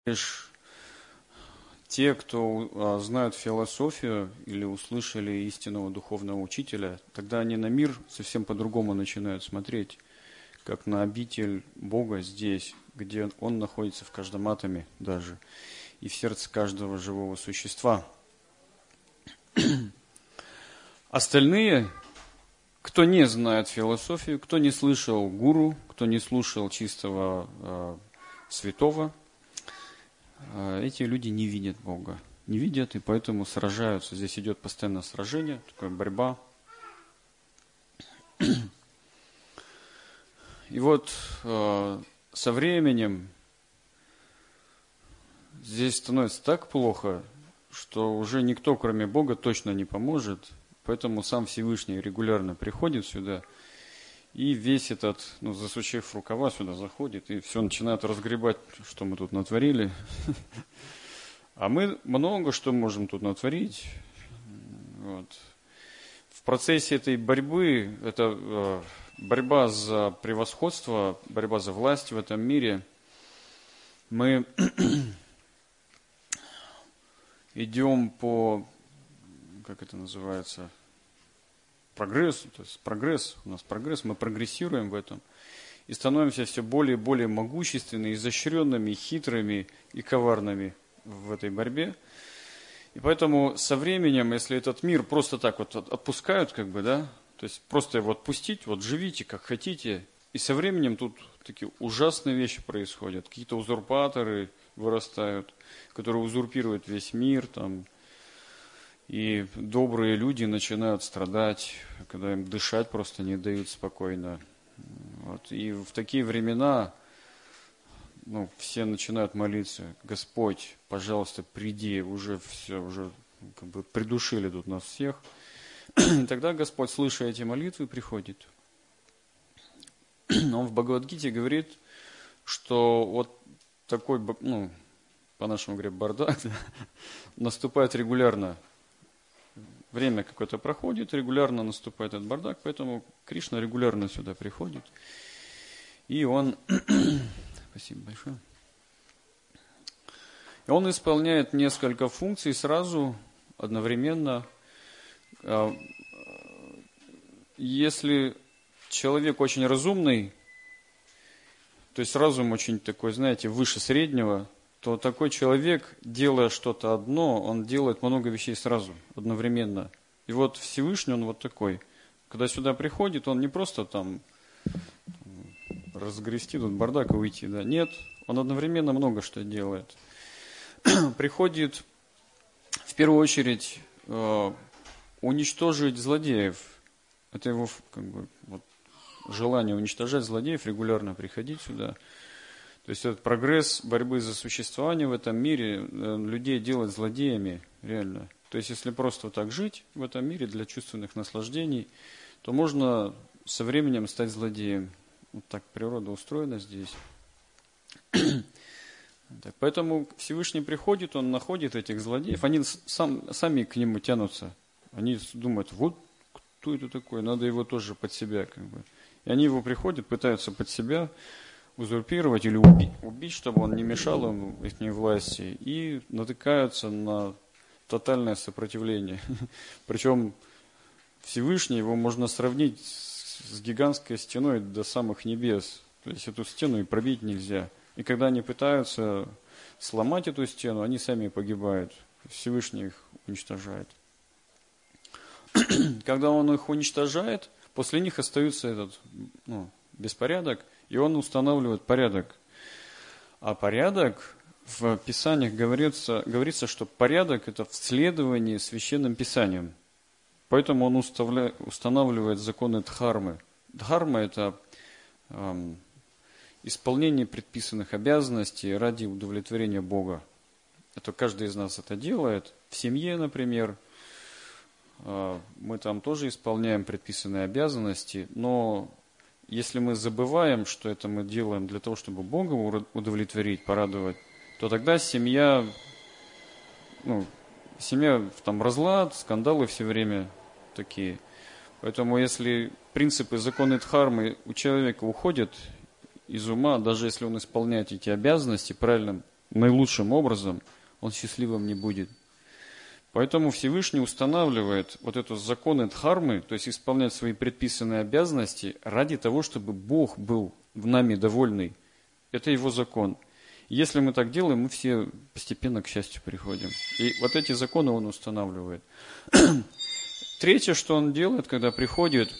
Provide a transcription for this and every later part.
лишь те, кто знают философию или услышали истинного духовного учителя, тогда они на мир совсем по-другому начинают смотреть, как на обитель Бога здесь, где Он находится в каждом атоме даже, и в сердце каждого живого существа. Остальные, кто не знает философию, кто не слышал гуру, кто не слушал чистого святого, эти люди не видят Бога. Не видят, и поэтому сражаются. Здесь идет постоянное сражение, такая борьба. И вот со временем здесь становится так плохо, что уже никто, кроме Бога, точно не поможет. Поэтому сам Всевышний регулярно приходит сюда, и весь этот, засучив рукава, сюда заходит, и все начинает разгребать, что мы тут натворили. А мы много что можем тут натворить. Вот. В процессе этой борьбы, это борьба за превосходство, борьба за власть в этом мире, мы идем по, как это называется, прогрессу, то есть прогресс, у нас прогресс, мы прогрессируем в этом и становимся все более и более могущественными, изощренными, хитрыми и коварными в этой борьбе. И поэтому со временем, если этот мир просто так вот отпускают, то есть просто его отпустить, вот живите как хотите, и со временем тут такие ужасные вещи происходят, какие-то узурпаторы вырастают, которые узурпируют весь мир, и добрые люди начинают страдать, когда им дышать просто не дают спокойно. Вот. И в такие времена все начинают молиться: Господь, пожалуйста, приди, уже все, уже придушили тут нас всех. И тогда Господь, слыша эти молитвы, приходит. Он в Бхагавад-гите говорит, что вот такой, по-нашему говоря, бардак, наступает регулярно. Время какое-то проходит, регулярно наступает этот бардак, поэтому Кришна регулярно сюда приходит. И он, спасибо большое, и он исполняет несколько функций сразу, одновременно. Если человек очень разумный, то есть разум очень такой, выше среднего, то такой человек, делая что-то одно, он делает много вещей сразу, одновременно. И вот Всевышний, он вот такой. Когда сюда приходит, он не просто разгрести тут бардак и уйти. Да? Нет, он одновременно много что делает. Приходит, в первую очередь, уничтожить злодеев. Это его желание уничтожать злодеев, регулярно приходить сюда. То есть этот прогресс борьбы за существование в этом мире людей делает злодеями, реально. То есть если просто вот так жить в этом мире для чувственных наслаждений, то можно со временем стать злодеем. Вот так природа устроена здесь. Поэтому Всевышний приходит, он находит этих злодеев, они сами к нему тянутся. Они думают: вот кто это такой, надо его тоже под себя. И они его приходят, пытаются под себя узурпировать или убить, чтобы он не мешал им их власти, и натыкаются на тотальное сопротивление. Причем Всевышний его можно сравнить с гигантской стеной до самых небес. То есть эту стену и пробить нельзя. И когда они пытаются сломать эту стену, они сами погибают. Всевышний их уничтожает. Когда он их уничтожает, после них остается этот беспорядок, и он устанавливает порядок. А порядок, в Писаниях говорится, что порядок – это в следовании священным Писанием. Поэтому он устанавливает законы дхармы. Дхарма – это исполнение предписанных обязанностей ради удовлетворения Бога. Это каждый из нас это делает. В семье, например, мы там тоже исполняем предписанные обязанности, но если мы забываем, что это мы делаем для того, чтобы Бога удовлетворить, порадовать, то тогда семья разлад, скандалы все время такие. Поэтому если принципы, законы дхармы у человека уходят из ума, даже если он исполняет эти обязанности правильным наилучшим образом, он счастливым не будет. Поэтому Всевышний устанавливает вот эту законы дхармы, то есть исполнять свои предписанные обязанности ради того, чтобы Бог был в нами довольный. Это Его закон. Если мы так делаем, мы все постепенно к счастью приходим. И вот эти законы Он устанавливает. Третье, что Он делает, когда приходит,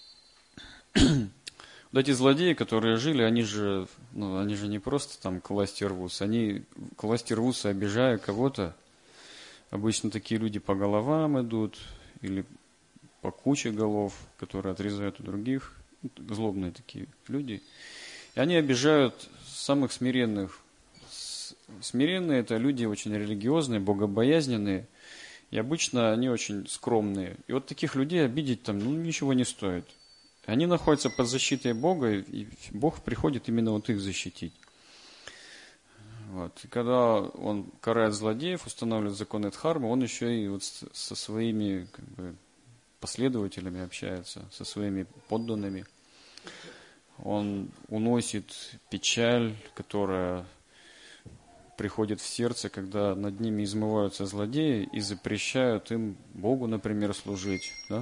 вот эти злодеи, которые жили, они же не просто там к власти рвутся, они к власти рвутся, обижая кого-то. Обычно такие люди по головам идут или по куче голов, которые отрезают у других, злобные такие люди. И они обижают самых смиренных. Смиренные – это люди очень религиозные, богобоязненные, и обычно они очень скромные. И вот таких людей обидеть там ничего не стоит. Они находятся под защитой Бога, и Бог приходит именно вот их защитить. Вот. И когда Он карает злодеев, устанавливает законы дхармы, Он еще и вот со своими последователями общается, со своими подданными. Он уносит печаль, которая приходит в сердце, когда над ними измываются злодеи и запрещают им Богу, например, служить. Да?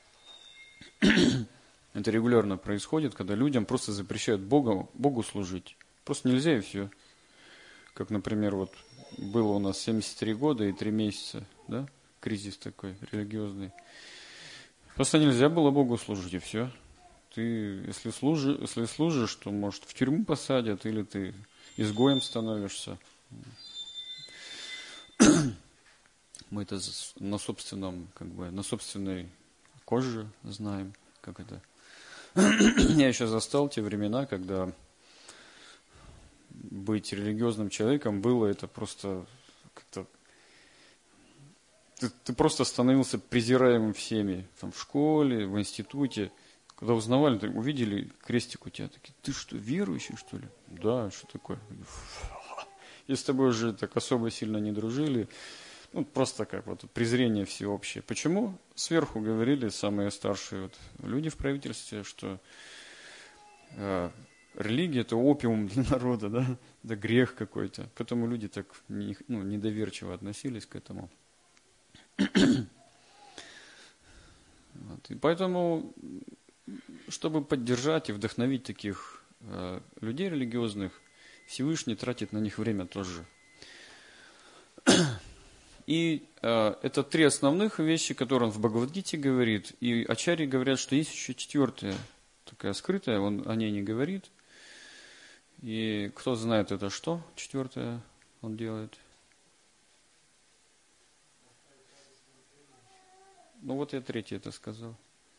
Это регулярно происходит, когда людям просто запрещают Богу служить. Просто нельзя и все. Как, например, вот было у нас 73 года и 3 месяца, да, кризис такой религиозный. Просто нельзя было Богу служить, и все. Ты, если служишь, то, может, в тюрьму посадят, или ты изгоем становишься. Мы это на собственной коже знаем, как это. Я еще застал те времена, когда быть религиозным человеком было это просто как-то... Ты просто становился презираемым всеми. Там в школе, в институте. Когда узнавали, увидели крестик у тебя, такие: ты что, верующий, что ли? Да, что такое? И с тобой уже так особо сильно не дружили. Просто как вот презрение всеобщее. Почему? Сверху говорили самые старшие люди в правительстве, что религия – это опиум для народа, да? Это грех какой-то. Поэтому люди так недоверчиво относились к этому. И поэтому, чтобы поддержать и вдохновить таких людей религиозных, Всевышний тратит на них время тоже. И это 3 основных вещи, которые он в Бхагавад-гите говорит. И ачарьи говорят, что есть еще 4-я, такая скрытая, он о ней не говорит. И кто знает это что, 4-е он делает? Вот я 3-е это сказал.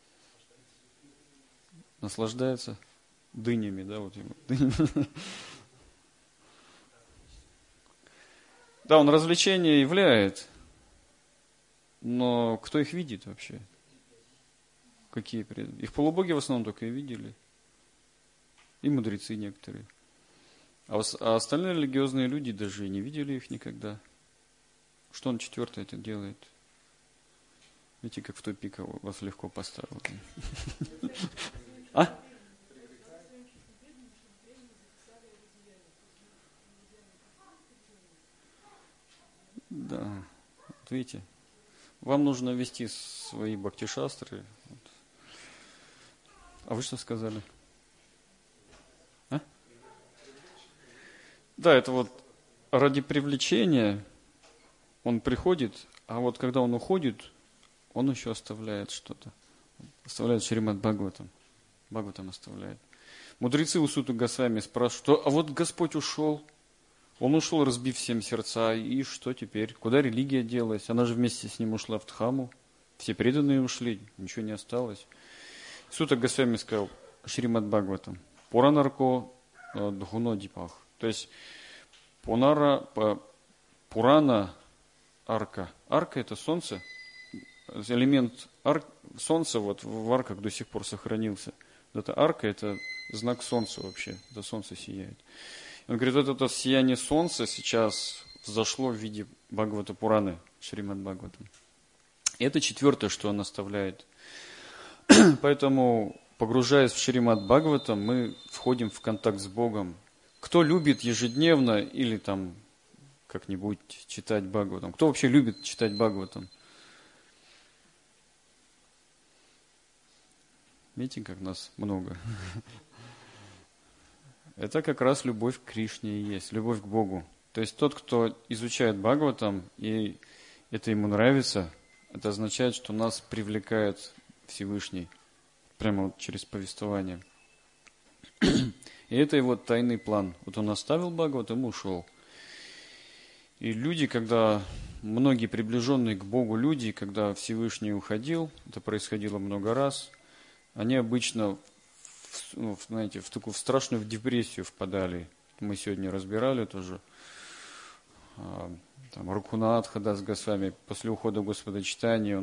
Наслаждается дынями, да, вот ему. Да, он развлечения являет, но кто их видит вообще? Какие преданные? Их полубоги в основном только и видели. И мудрецы некоторые. А остальные религиозные люди даже и не видели их никогда. Что он 4-е это делает? Видите, как в тупик вас легко поставил. А? Да, вот видите, вам нужно вести свои бхакти-шастры. А вы что сказали? А? Да, это вот ради привлечения он приходит, а вот когда он уходит, он еще оставляет что-то. Оставляет Шримад Бхагаватам. Бхагаватам оставляет. Мудрецы у Суты Госвами спрашивают: а вот Господь ушел. Он ушел, разбив всем сердца, и что теперь? Куда религия делась? Она же вместе с ним ушла в Дхаму. Все преданные ушли, ничего не осталось. Сута Госвами сказал: Шримад Бхагаватам, Пуранарко Дхуно Дипах. То есть Пурана арка. Арка – это солнце. Элемент солнца вот в арках до сих пор сохранился. Это арка – это знак солнца вообще. Это солнце сияет. Он говорит, вот это сияние солнца сейчас взошло в виде Бхагавата Пураны, Шримад Бхагаватам. И это 4-е, что он оставляет. Поэтому, погружаясь в Шримад Бхагаватам, мы входим в контакт с Богом. Кто любит ежедневно или там как-нибудь читать Бхагаватам. Кто вообще любит читать Бхагаватам? Видите, как нас много. Это как раз любовь к Кришне и есть, любовь к Богу. То есть тот, кто изучает Бхагаватам, и это ему нравится, это означает, что нас привлекает Всевышний, прямо вот через повествование. И это его тайный план. Вот он оставил Бхагаватам и ушел. И люди, когда, многие приближенные к Богу люди, когда Всевышний уходил, это происходило много раз, они обычно, знаете, в такую страшную депрессию впадали. Мы сегодня разбирали тоже. Там Рагхунатха Дас Госвами после ухода Господа Чайтаньи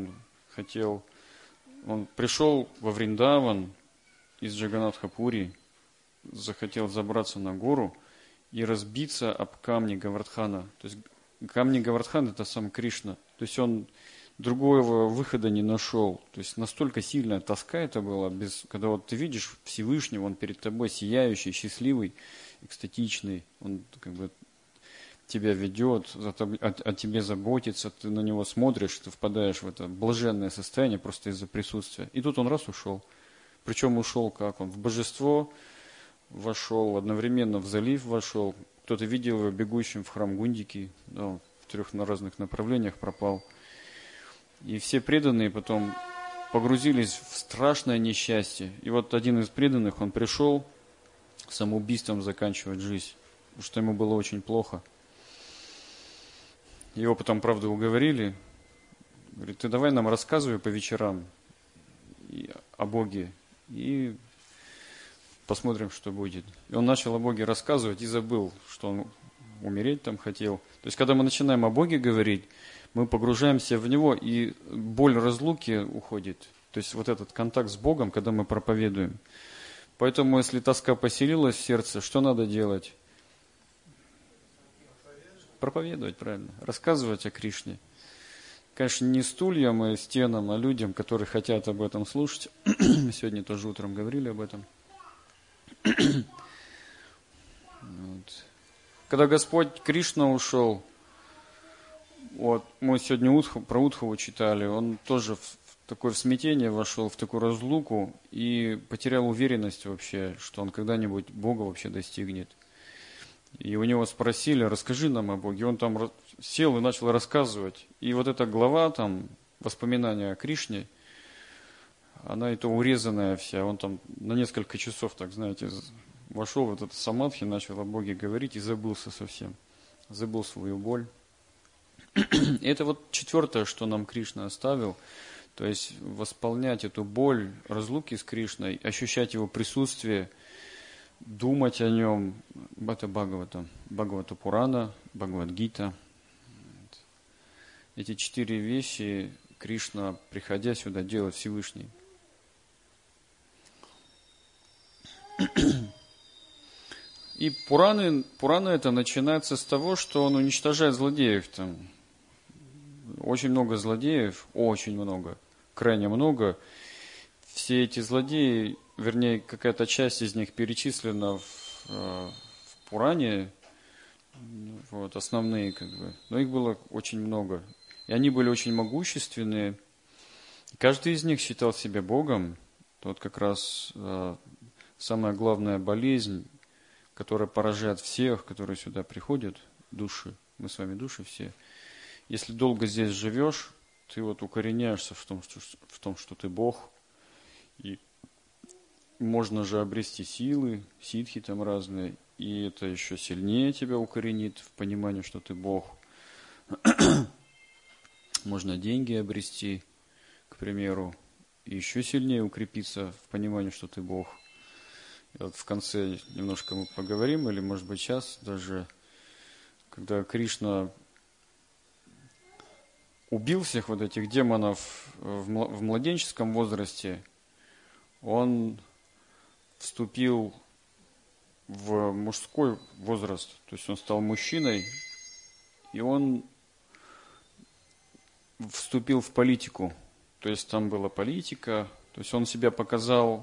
он пришел во Вриндаван из Джаганатха-Пури, захотел забраться на гору и разбиться об камни Говардхана. То есть камни Говардхан это сам Кришна. То есть он другого выхода не нашел. То есть настолько сильная тоска это была, когда вот ты видишь Всевышнего, он перед тобой сияющий, счастливый, экстатичный, он как бы тебя ведет, о тебе заботится, ты на него смотришь, ты впадаешь в это блаженное состояние просто из-за присутствия. И тут он раз ушел. Причем ушел как? Он в божество вошел, одновременно в залив вошел. Кто-то видел его бегущим в храм Гундики, да, в 3 разных направлениях пропал. И все преданные потом погрузились в страшное несчастье. И вот один из преданных, он пришел самоубийством заканчивать жизнь, потому что ему было очень плохо. Его потом, правда, уговорили. Говорит, ты давай нам рассказывай по вечерам о Боге, и посмотрим, что будет. И он начал о Боге рассказывать и забыл, что он умереть там хотел. То есть, когда мы начинаем о Боге говорить, мы погружаемся в Него, и боль разлуки уходит. То есть, вот этот контакт с Богом, когда мы проповедуем. Поэтому, если тоска поселилась в сердце, что надо делать? Проповедовать, правильно. Рассказывать о Кришне. Конечно, не стульям и стенам, а людям, которые хотят об этом слушать. Мы сегодня тоже утром говорили об этом. Вот. Когда Господь Кришна ушел, вот, мы сегодня про Удхаву читали, он тоже в такое смятение вошел, в такую разлуку и потерял уверенность вообще, что он когда-нибудь Бога вообще достигнет. И у него спросили, расскажи нам о Боге. Он там сел и начал рассказывать. И вот эта глава, там, воспоминания о Кришне, она это урезанная вся. Он там на несколько часов, так знаете, вошел в этот самадхи, начал о Боге говорить и забылся совсем. Забыл свою боль. И это вот 4, что нам Кришна оставил. То есть восполнять эту боль разлуки с Кришной, ощущать его присутствие, думать о нем, это Бхагавата, Бхагавата Пурана, Бхагавад-гита. Эти 4 вещи Кришна, приходя сюда, делает Всевышний. И Пурана это начинается с того, что он уничтожает злодеев. Там очень много злодеев, очень много, крайне много. Все эти злодеи, вернее, какая-то часть из них перечислена в Пуране, вот, основные как бы, но их было очень много. И они были очень могущественные. Каждый из них считал себя Богом. Вот как раз самая главная болезнь, которая поражает всех, которые сюда приходят, души, мы с вами души все. Если долго здесь живешь, ты вот укореняешься в том, что ты Бог, и можно же обрести силы, ситхи там разные, и это еще сильнее тебя укоренит в понимании, что ты Бог. Можно деньги обрести, к примеру, и еще сильнее укрепиться в понимании, что ты Бог. И вот в конце немножко мы поговорим, или может быть сейчас даже, когда Кришна убил всех вот этих демонов в младенческом возрасте, он вступил в мужской возраст, то есть он стал мужчиной, и он вступил в политику, то есть там была политика, то есть он себя показал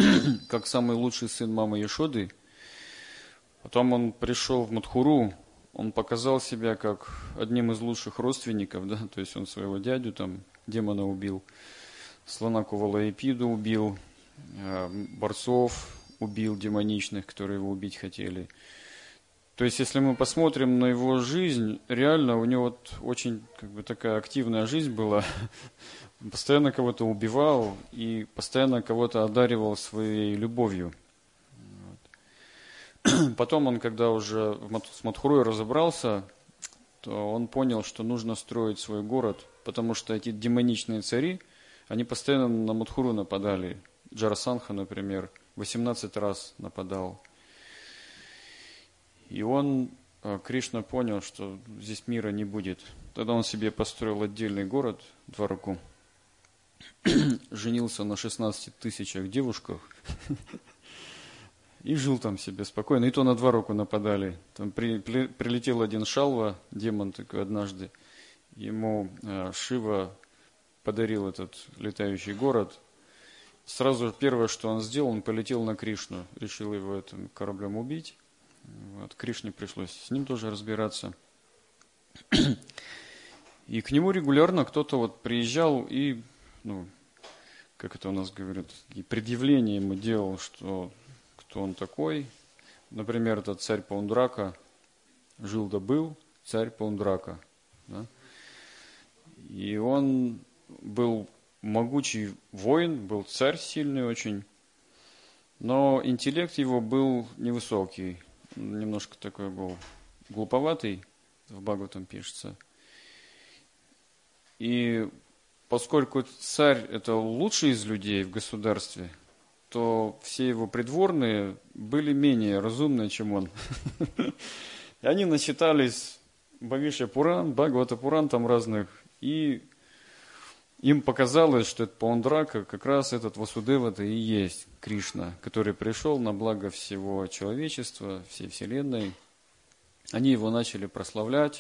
как самый лучший сын мамы Яшоды. Потом он пришел в Мадхуру, он показал себя как одним из лучших родственников, да, то есть он своего дядю, там, демона убил, слона Кувалаепиду убил, борцов убил демоничных, которые его убить хотели. То есть, если мы посмотрим на его жизнь, реально у него вот очень такая активная жизнь была. Он постоянно кого-то убивал и постоянно кого-то одаривал своей любовью. Вот. Потом он, когда уже с Мадхурой разобрался, то он понял, что нужно строить свой город, потому что эти демоничные цари, они постоянно на Мадхуру нападали. Джарасандха, например, 18 раз нападал. И Кришна понял, что здесь мира не будет. Тогда он себе построил отдельный город, Двараку, женился на 16 тысячах девушках и жил там себе спокойно. И то на Двараку нападали. Там прилетел один Шалва, демон такой однажды. Ему Шива подарил этот летающий город. Сразу первое, что он сделал, он полетел на Кришну. Решил его этим кораблем убить. Вот, Кришне пришлось с ним тоже разбираться. И к нему регулярно кто-то вот приезжал и, как это у нас говорят, и предъявления ему делал, что кто он такой. Например, этот царь Паундрака, жил да был царь Паундрака. Да? И он был могучий воин, был царь сильный очень, но интеллект его был невысокий. Немножко такой был глуповатый, в Бхагаватам пишется. И поскольку царь – это лучший из людей в государстве, то все его придворные были менее разумные, чем он. И они начитались Бхавишья Пуран, Бхагавата Пуран там разных, и им показалось, что это Паундрака, как раз этот Васудева-то и есть Кришна, который пришел на благо всего человечества, всей вселенной. Они его начали прославлять.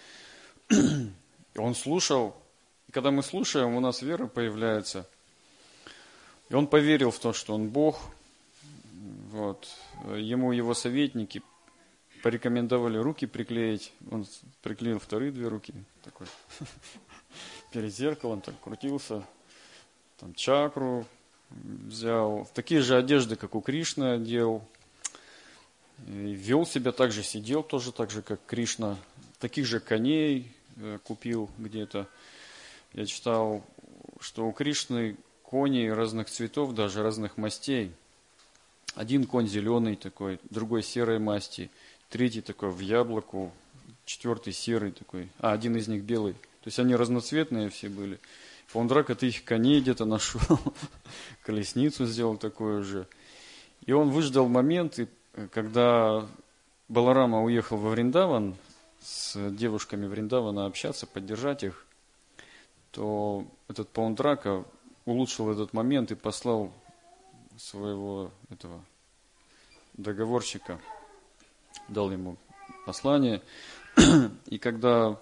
Он слушал. И когда мы слушаем, у нас вера появляется. И он поверил в то, что он Бог. Вот. Ему его советники порекомендовали руки приклеить. Он приклеил вторые 2 руки. Такой. Перед зеркалом так крутился, там чакру взял, такие же одежды, как у Кришны одел, и вел себя так же, сидел тоже так же, как Кришна, таких же коней купил где-то. Я читал, что у Кришны кони разных цветов, даже разных мастей. Один конь зеленый такой, другой серой масти, третий такой в яблоку, 4-й серый такой, один из них белый. То есть они разноцветные все были. Паундрака ты их коней где-то нашел, колесницу сделал такую же. И он выждал момент, когда Баларама уехал во Вриндаван с девушками Вриндавана общаться, поддержать их, то этот Паундрака улучшил этот момент и послал своего этого договорщика, дал ему послание. И когда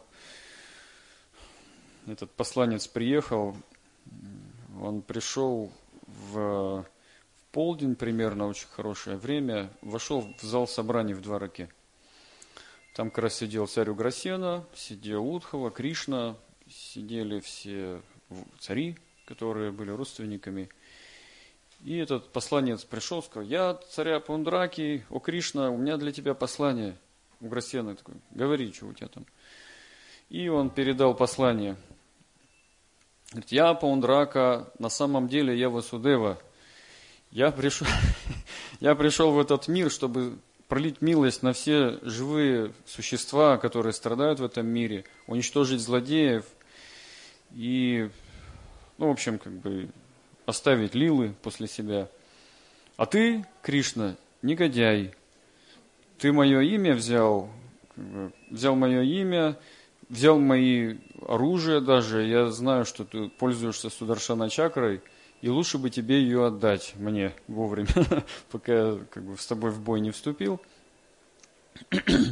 этот посланец приехал, он пришел в полдень примерно, очень хорошее время, вошел в зал собраний в Двараке. Там как раз сидел царь Уграсена, сидел Удхава, Кришна, сидели все цари, которые были родственниками. И этот посланец пришел, сказал: я царя Паундраки, о Кришна, у меня для тебя послание. Уграсена такой: говори, что у тебя там. И он передал послание. Говорит: я Паундрака, на самом деле я Васудева. Я пришел в этот мир, чтобы пролить милость на все живые существа, которые страдают в этом мире, уничтожить злодеев и, в общем, оставить лилы после себя. А ты, Кришна, негодяй. Ты мое имя взял мое имя, взял мои оружия даже. Я знаю, что ты пользуешься Сударшана чакрой, и лучше бы тебе ее отдать мне вовремя, пока я с тобой в бой не вступил. То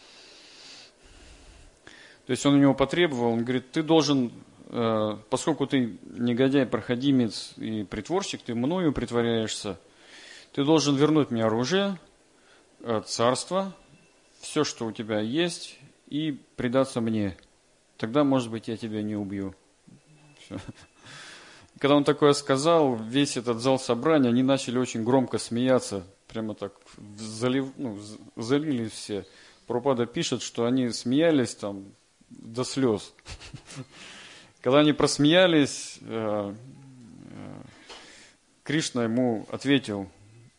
есть он у него потребовал, он говорит: ты должен, поскольку ты негодяй, проходимец и притворщик, ты мною притворяешься, ты должен вернуть мне оружие, царство, все, что у тебя есть, и предаться мне. Тогда, может быть, я тебя не убью. Все. Когда он такое сказал, весь этот зал собрания, они начали очень громко смеяться. Прямо так залились все. Прабхупада пишет, что они смеялись там до слез. Когда они просмеялись, Кришна ему ответил,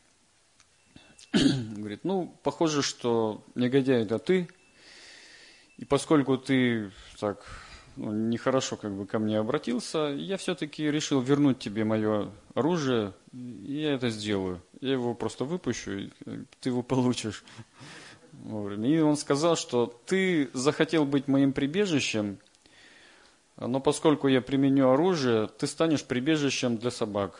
говорит, похоже, что негодяй это ты, и поскольку ты так нехорошо ко мне обратился, я все-таки решил вернуть тебе мое оружие, и я это сделаю. Я его просто выпущу, и ты его получишь. И он сказал, что ты захотел быть моим прибежищем, но поскольку я применю оружие, ты станешь прибежищем для собак.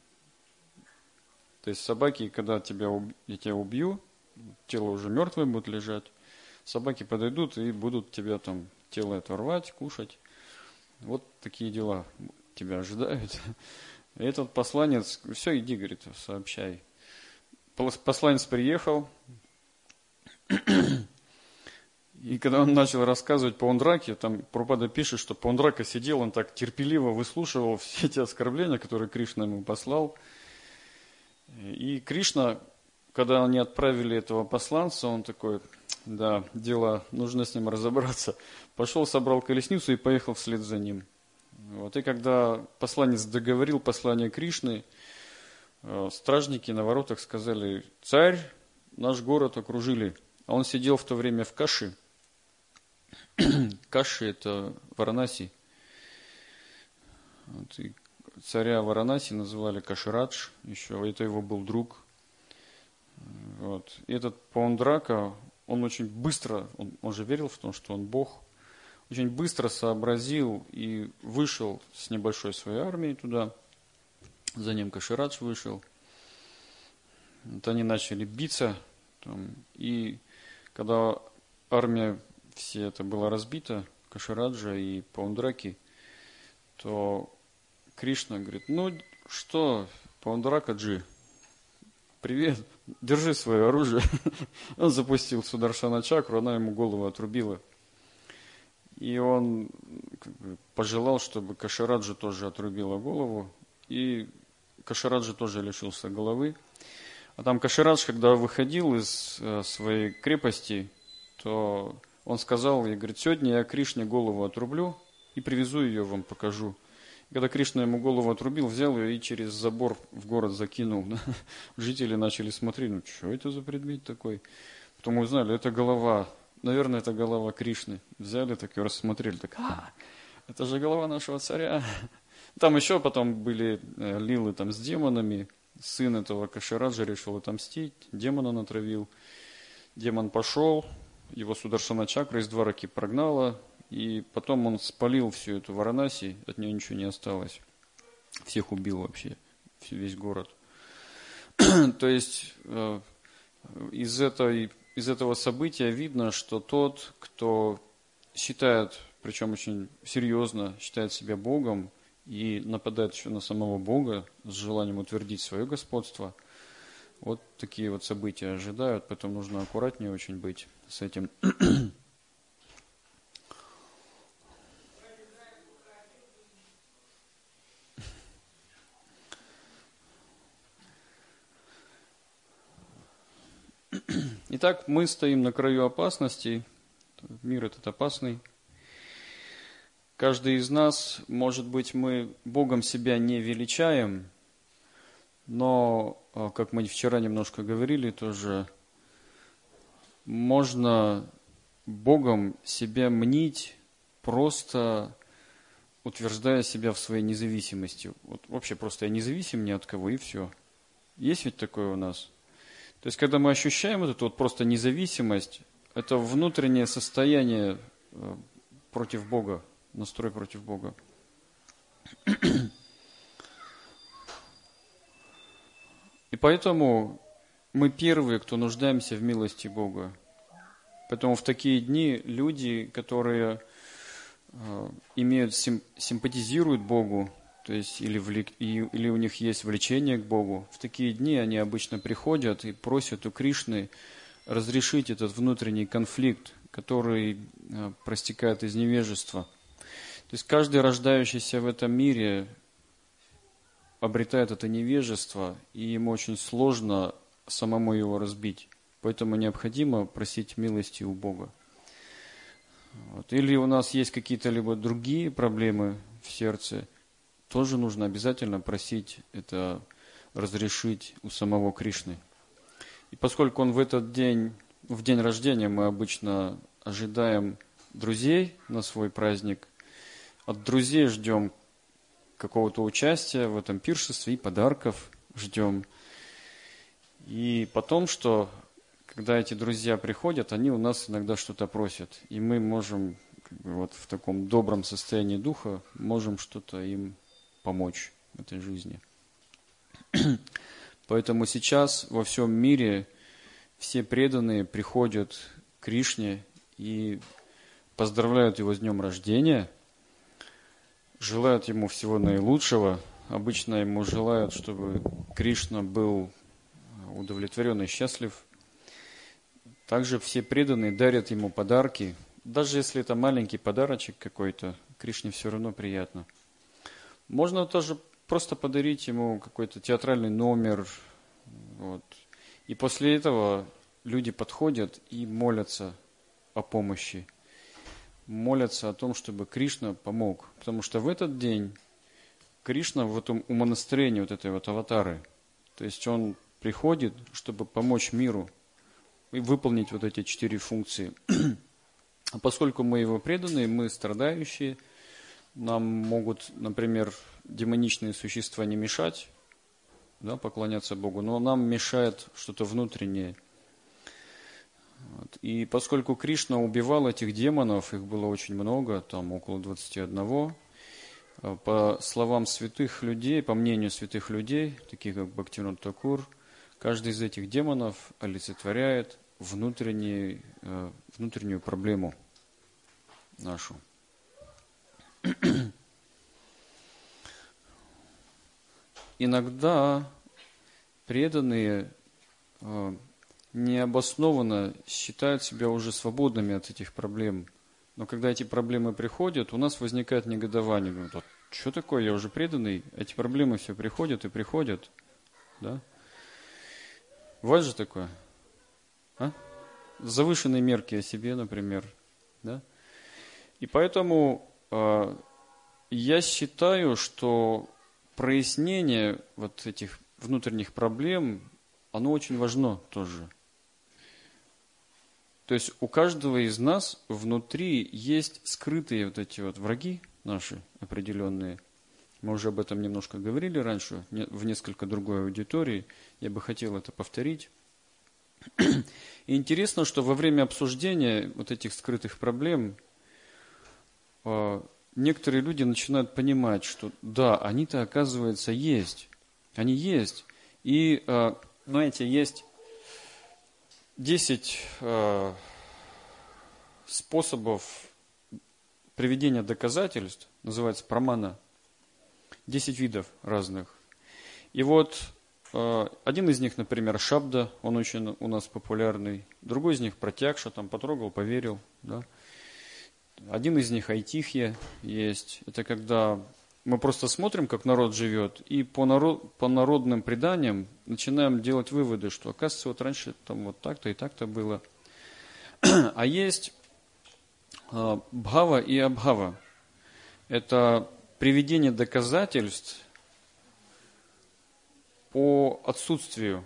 То есть собаки, когда я тебя убью, тело уже мертвое будет лежать, собаки подойдут и будут тебя там, тело это рвать, кушать. Вот такие дела тебя ожидают. И этот посланец, все, иди, говорит, сообщай. Посланец приехал, и когда он начал рассказывать Паундраке, там Прабхупада пишет, что Паундрака сидел, он так терпеливо выслушивал все эти оскорбления, которые Кришна ему послал. И Кришна, когда они отправили этого посланца, он такой, да, дело, нужно с ним разобраться. Пошел, собрал колесницу и поехал вслед за ним. Вот. И когда посланец договорил послание Кришны, стражники на воротах сказали, царь, наш город окружили. А он сидел в то время в Каши. Каши – это Варанаси. Вот. И царя Варанаси называли Каширадж, еще это его был друг. Вот. И этот Паундрака, он очень быстро, он же верил в том, что он Бог, очень быстро сообразил и вышел с небольшой своей армией туда. За ним Каширадж вышел. Вот они начали биться. И когда армия все это была разбита, Кашираджа и Паундраки, то Кришна говорит, что, Паундрака-джи, привет, держи свое оружие. Он запустил Сударшана чакру, она ему голову отрубила. И он пожелал, чтобы Кашираджа тоже отрубила голову, и Кашираджа тоже лишился головы. А там Каширадж, когда выходил из своей крепости, то он сказал, и говорит, сегодня я Кришне голову отрублю и привезу ее, вам покажу. И когда Кришна ему голову отрубил, взял ее и через забор в город закинул. Жители начали смотреть, что это за предмет такой? Потом узнали, это голова, наверное, это голова Кришны. Взяли, так и рассмотрели, так, это же голова нашего царя. Там еще потом были лилы там с демонами. Сын этого Кашираджа решил отомстить, демона натравил. Демон пошел, его Сударшана чакра из 2 руки прогнала, и потом он спалил всю эту Варанаси, от нее ничего не осталось. Всех убил вообще, весь город. То есть из этого события видно, что тот, кто считает, причем очень серьезно, считает себя Богом, и нападает еще на самого Бога с желанием утвердить свое господство, вот такие вот события ожидают, поэтому нужно аккуратнее очень быть с этим. Итак, мы стоим на краю опасности, мир этот опасный. Каждый из нас, может быть, мы Богом себя не величаем, но, как мы вчера немножко говорили тоже, можно Богом себя мнить, просто утверждая себя в своей независимости. Вот вообще просто я независим ни от кого, и все. Есть ведь такое у нас? То есть, когда мы ощущаем вот эту вот просто независимость, это внутреннее состояние против Бога, настрой против Бога. И поэтому мы первые, кто нуждаемся в милости Бога. Поэтому в такие дни люди, которые симпатизируют Богу, то есть или у них есть влечение к Богу, в такие дни они обычно приходят и просят у Кришны разрешить этот внутренний конфликт, который проистекает из невежества. То есть каждый рождающийся в этом мире обретает это невежество, и ему очень сложно самому его разбить. Поэтому необходимо просить милости у Бога. Вот. Или у нас есть какие-то либо другие проблемы в сердце, тоже нужно обязательно просить это разрешить у самого Кришны. И поскольку он в этот день, в день рождения, мы обычно ожидаем друзей на свой праздник, от друзей ждем какого-то участия в этом пиршестве и подарков ждем. И потом, что когда эти друзья приходят, они у нас иногда что-то просят. И мы можем вот в таком добром состоянии духа, можем что-то им помочь в этой жизни. Поэтому сейчас во всем мире все преданные приходят к Кришне и поздравляют его с днем рождения, желают ему всего наилучшего. Обычно ему желают, чтобы Кришна был удовлетворен и счастлив. Также все преданные дарят ему подарки. Даже если это маленький подарочек какой-то, Кришне все равно приятно. Можно тоже просто подарить ему какой-то театральный номер. Вот. И после этого люди подходят и молятся о помощи. Молятся о том, чтобы Кришна помог. Потому что в этот день Кришна в этом умонастроении вот этой вот аватары. То есть он приходит, чтобы помочь миру и выполнить вот эти 4 функции. А поскольку мы его преданные, мы страдающие, нам могут, например, демоничные существа не мешать, да, поклоняться Богу, но нам мешает что-то внутреннее. Вот. И поскольку Кришна убивал этих демонов, их было очень много, там около 21, по словам святых людей, по мнению святых людей, таких как Бхактивинода Thakura, каждый из этих демонов олицетворяет внутреннюю проблему нашу. Иногда преданные необоснованно считают себя уже свободными от этих проблем. Но когда эти проблемы приходят, у нас возникает негодование. Говорят, вот, что такое, я уже преданный, эти проблемы все приходят и приходят. Да? Бывает же такое? А? Завышенные мерки о себе, например. Да? И поэтому я считаю, что прояснение вот этих внутренних проблем, оно очень важно тоже. То есть у каждого из нас внутри есть скрытые вот эти вот враги наши определенные. Мы уже об этом немножко говорили раньше, в несколько другой аудитории. Я бы хотел это повторить. И интересно, что во время обсуждения вот этих скрытых проблем некоторые люди начинают понимать, что да, они-то, оказывается, есть. Они есть. И, знаете, есть 10 способов приведения доказательств, называется прамана, 10 видов разных. И вот один из них, например, шабда, он очень у нас популярный. Другой из них пратьякша, там потрогал, поверил. Да? Один из них айтихья есть. Это когда мы просто смотрим, как народ живет, и по народным преданиям начинаем делать выводы, что, оказывается, вот раньше там вот так-то и так-то было. А есть бхава и абхава. Это приведение доказательств по отсутствию.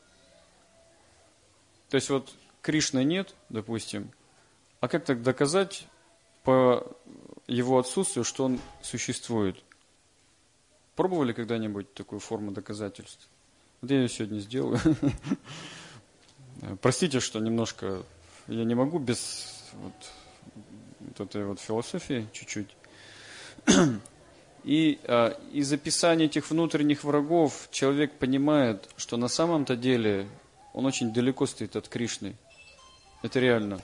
То есть вот Кришны нет, допустим, а как так доказать по его отсутствию, что он существует? Пробовали когда-нибудь такую форму доказательств? Вот я ее сегодня сделаю. Простите, что немножко я не могу без вот этой вот философии чуть-чуть. И из описания этих внутренних врагов человек понимает, что на самом-то деле он очень далеко стоит от Кришны. Это реально.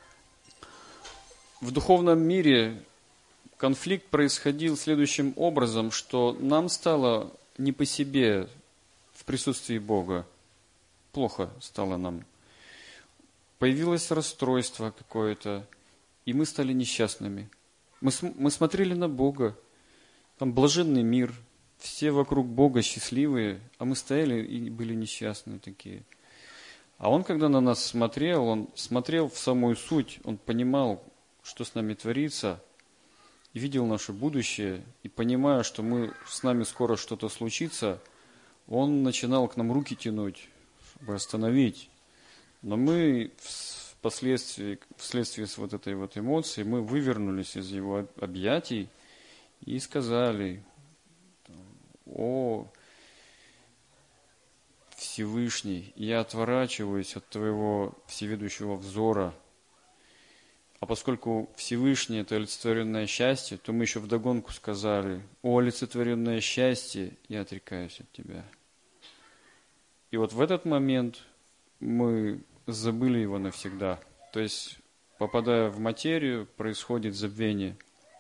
В духовном мире конфликт происходил следующим образом, что нам стало не по себе в присутствии Бога. Плохо стало нам. появилось расстройство какое-то, и мы стали несчастными. Мы смотрели на Бога, там блаженный мир, все вокруг Бога счастливые, а мы стояли и были несчастные такие. А Он, когда на нас смотрел, Он смотрел в самую суть, Он понимал, что с нами творится, и видел наше будущее, и понимая, что с нами скоро что-то случится, Он начинал к нам руки тянуть, чтобы остановить. Но мы вследствие вот этой вот эмоции, мы вывернулись из Его объятий и сказали: «О, Всевышний, я отворачиваюсь от Твоего всеведущего взора». А поскольку Всевышний – это олицетворенное счастье, то мы еще вдогонку сказали: «О, олицетворенное счастье, я отрекаюсь от Тебя». И вот в этот момент мы забыли Его навсегда. То есть, попадая в материю, происходит забвение.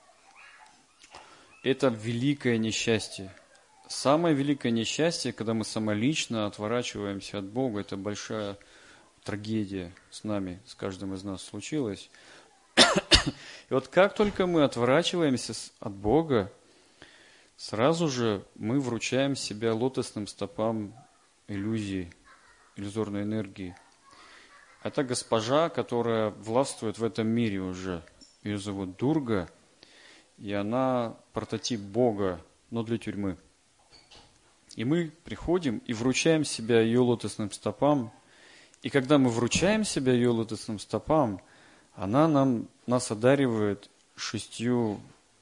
Это великое несчастье. Самое великое несчастье, когда мы самолично отворачиваемся от Бога, это большая трагедия с нами, с каждым из нас случилась. И вот как только мы отворачиваемся от Бога, сразу же мы вручаем себя лотосным стопам иллюзии, иллюзорной энергии. Это госпожа, которая властвует в этом мире уже. Ее зовут Дурга, и она прототип Бога, но для тюрьмы. И мы приходим и вручаем себя ее лотосным стопам. И когда мы вручаем себя ее лотосным стопам, она нас одаривает своими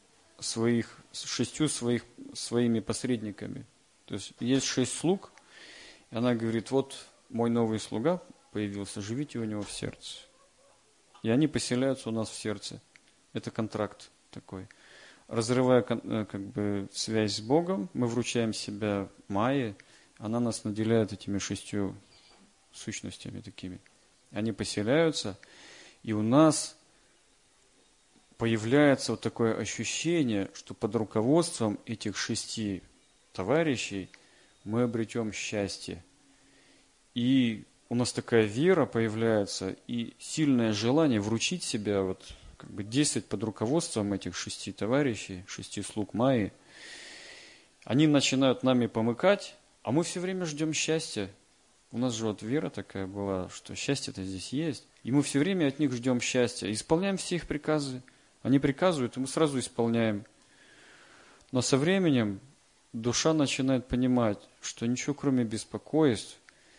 посредниками. То есть 6 слуг, и она говорит: вот мой новый слуга появился, живите у него в сердце. И они поселяются у нас в сердце. Это контракт такой. Разрывая связь с Богом, мы вручаем себя Майе, она нас наделяет этими 6 сущностями такими. Они поселяются, и у нас появляется вот такое ощущение, что под руководством этих 6 товарищей мы обретем счастье. И у нас такая вера появляется, и сильное желание вручить себя, действовать под руководством этих 6 товарищей, 6 слуг Майи. Они начинают нами помыкать, а мы все время ждем счастья. У нас же вера такая была, что счастье-то здесь есть. И мы все время от них ждем счастья. Исполняем все их приказы. Они приказывают, и мы сразу исполняем. Но со временем душа начинает понимать, что ничего кроме беспокойств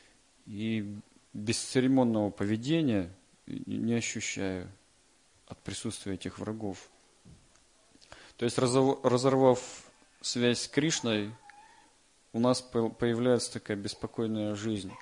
и бесцеремонного поведения не ощущаю от присутствия этих врагов. То есть, разорвав связь с Кришной, у нас появляется такая беспокойная жизнь.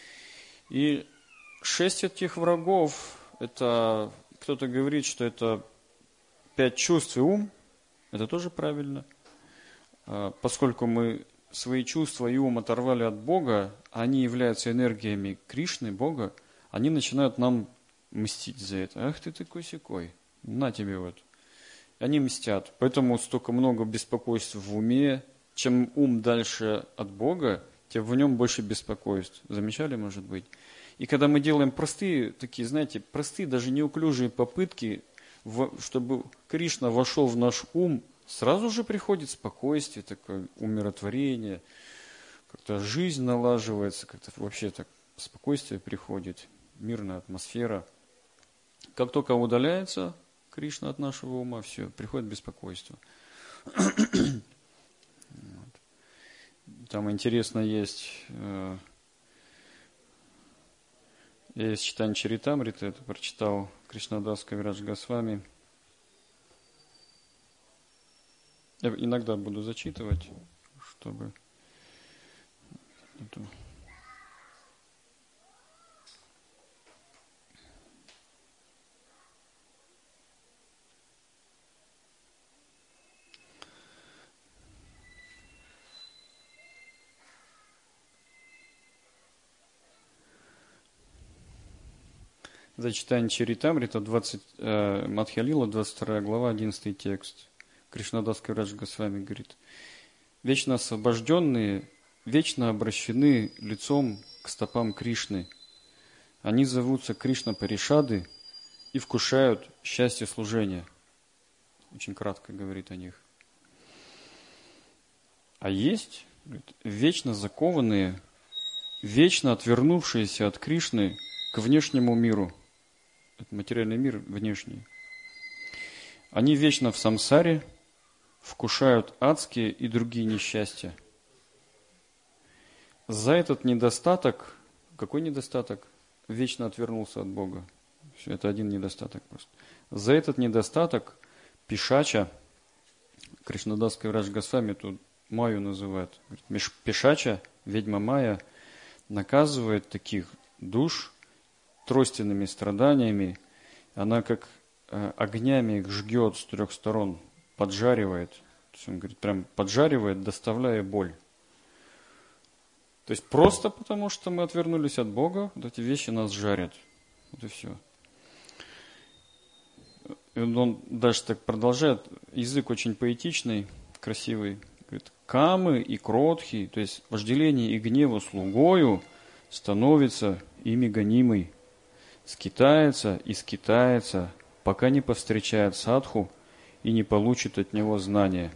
И 6 этих врагов, это кто-то говорит, что это 5 чувств и ум, это тоже правильно. Поскольку мы свои чувства и ум оторвали от Бога, они являются энергиями Кришны, Бога, они начинают нам мстить за это. Ах ты такой-сякой, на тебе вот. Они мстят. Поэтому столько много беспокойств в уме. Чем ум дальше от Бога, тем в нем больше беспокойств. Замечали, может быть? И когда мы делаем простые, даже неуклюжие попытки, чтобы Кришна вошел в наш ум, сразу же приходит спокойствие, такое умиротворение, как-то жизнь налаживается, как-то вообще так спокойствие приходит, мирная атмосфера. Как только удаляется Кришна от нашего ума, все, приходит беспокойство. Там интересно есть читание Чаритамриты, это прочитал Кришнадас Кавирадж Госвами. Я иногда буду зачитывать, чтобы это... Зачитание Чаритамрита, Мадхья-лила, 22 глава, 11 текст. Кришнадас Кавирадж Госвами говорит: вечно освобожденные, вечно обращены лицом к стопам Кришны. Они зовутся Кришна Паришады и вкушают счастье служения. Очень кратко говорит о них. А есть, говорит, вечно закованные, вечно отвернувшиеся от Кришны к внешнему миру. Это материальный мир внешний. Они вечно в самсаре, вкушают адские и другие несчастья. За этот недостаток, какой недостаток? Вечно отвернулся от Бога. Все, это один недостаток просто. За этот недостаток Пишача, Кришнадас Кавирадж Госвами тут Майю называют, Пишача, ведьма Майя, наказывает таких душ тройственными страданиями. Она как огнями их жгет с 3 сторон, поджаривает. То есть он говорит, прям поджаривает, доставляя боль. То есть просто потому, что мы отвернулись от Бога, вот эти вещи нас жарят. Вот и все. И он дальше так продолжает. Язык очень поэтичный, красивый. Говорит, камы и кротхи, то есть вожделение и гневу слугою, становится ими гонимый. Скитается и скитается, пока не повстречает садху и не получит от него знания.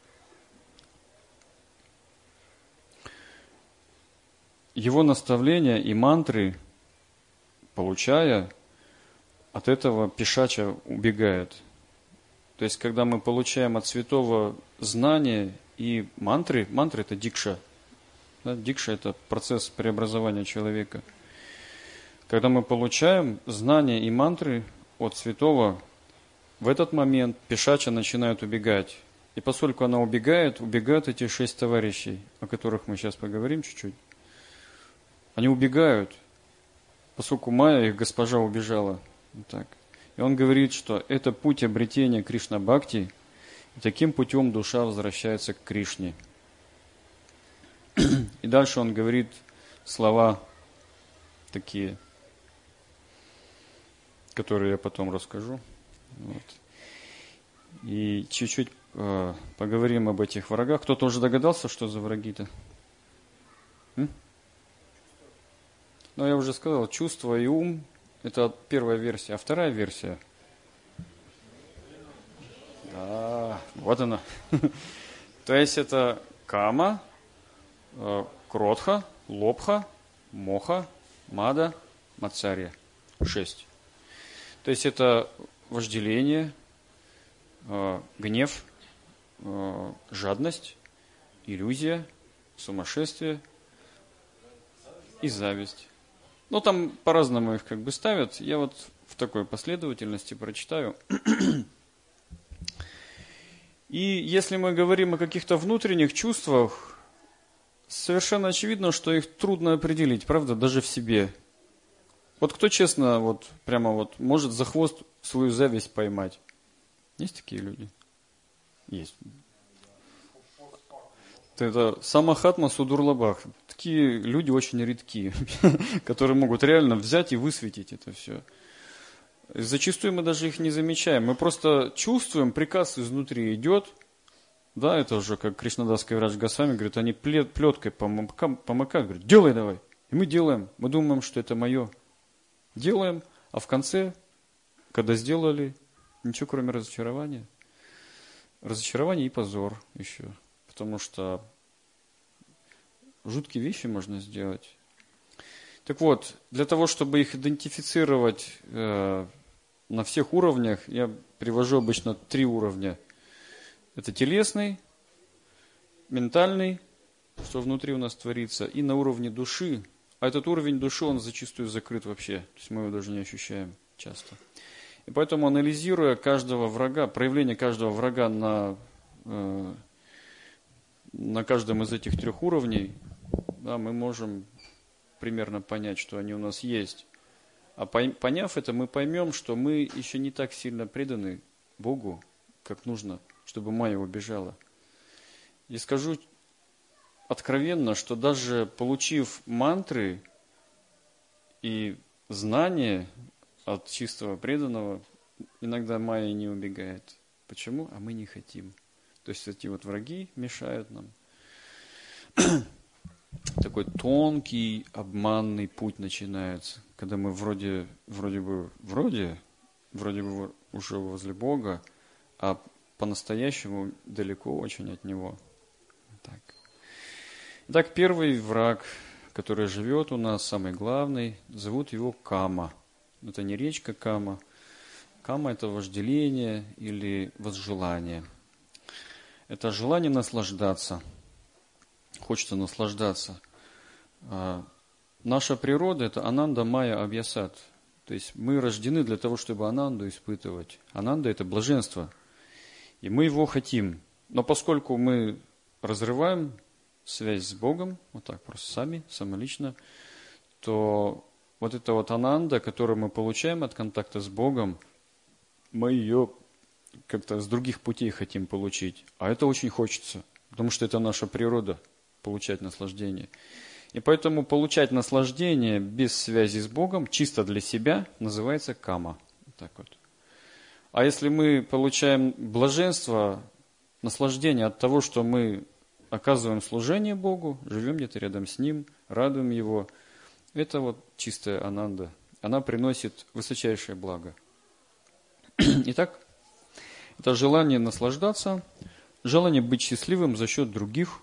Его наставления и мантры, получая, от этого пишача убегает. То есть, когда мы получаем от святого знания и мантры это дикша. Да, дикша – это процесс преобразования человека. Когда мы получаем знания и мантры от святого, в этот момент пишача начинает убегать. И поскольку она убегает, убегают эти 6 товарищей, о которых мы сейчас поговорим чуть-чуть. Они убегают, поскольку Майя, их госпожа, убежала. Вот так. И он говорит, что это путь обретения Кришна-бхакти, и таким путем душа возвращается к Кришне. И дальше он говорит слова такие, которые я потом расскажу. Вот. И чуть-чуть поговорим об этих врагах. Кто-то уже догадался, что за враги-то? Ну, я уже сказал, чувство и ум – это первая версия. А вторая версия? Да, вот она. То есть это кама, кротха, лобха, моха, мада, мацарья. 6. То есть это вожделение, гнев, жадность, иллюзия, сумасшествие и зависть. Ну, там по-разному их как бы ставят. Я вот в такой последовательности прочитаю. И если мы говорим о каких-то внутренних чувствах, совершенно очевидно, что их трудно определить, правда, даже в себе. Вот кто честно, вот прямо вот может за хвост свою зависть поймать? Есть такие люди? Есть. Это Самахатма Судурлабах. Такие люди очень редкие, которые могут реально взять и высветить это все. Зачастую мы даже их не замечаем. Мы просто чувствуем, приказ изнутри идет. Да, это уже как Кришнадас Кавирадж Госвами говорит, они плеткой помыкают, говорят, делай давай. И мы делаем. Мы думаем, что это мое. Делаем, а в конце, когда сделали, ничего кроме разочарования. Разочарование и позор еще. Потому что жуткие вещи можно сделать. Так вот, для того, чтобы их идентифицировать на всех уровнях, я привожу обычно 3 уровня. Это телесный, ментальный, что внутри у нас творится, и на уровне души. А этот уровень души, он зачастую закрыт вообще. То есть мы его даже не ощущаем часто. И поэтому, анализируя каждого врага, проявление каждого врага на каждом из этих 3 уровней, да, мы можем примерно понять, что они у нас есть. А поняв это, мы поймем, что мы еще не так сильно преданы Богу, как нужно, чтобы Майя убежала. И скажу откровенно, что даже получив мантры и знания от чистого преданного, иногда Майя не убегает. Почему? А мы не хотим. То есть эти вот враги мешают нам. Такой тонкий, обманный путь начинается. когда мы вроде бы уже возле Бога, а по-настоящему далеко очень от Него. Так. Итак, первый враг, который живет у нас, самый главный, зовут его Кама. Это не речка Кама. Кама – это вожделение или возжелание. Это желание наслаждаться. Хочется наслаждаться. Наша природа – это ананда майя абьясат. То есть мы рождены для того, чтобы ананду испытывать. Ананда – это блаженство. И мы его хотим. Но поскольку мы разрываем связь с Богом, вот так просто сами, самолично, то вот эта вот ананда, которую мы получаем от контакта с Богом, мы ее как-то с других путей хотим получить. А это очень хочется, потому что это наша природа – получать наслаждение. И поэтому получать наслаждение без связи с Богом, чисто для себя, называется кама. Вот так вот. А если мы получаем блаженство, наслаждение от того, что мы оказываем служение Богу, живем где-то рядом с Ним, радуем Его, это вот чистая ананда. Она приносит высочайшее благо. Итак, это желание наслаждаться, желание быть счастливым за счет других.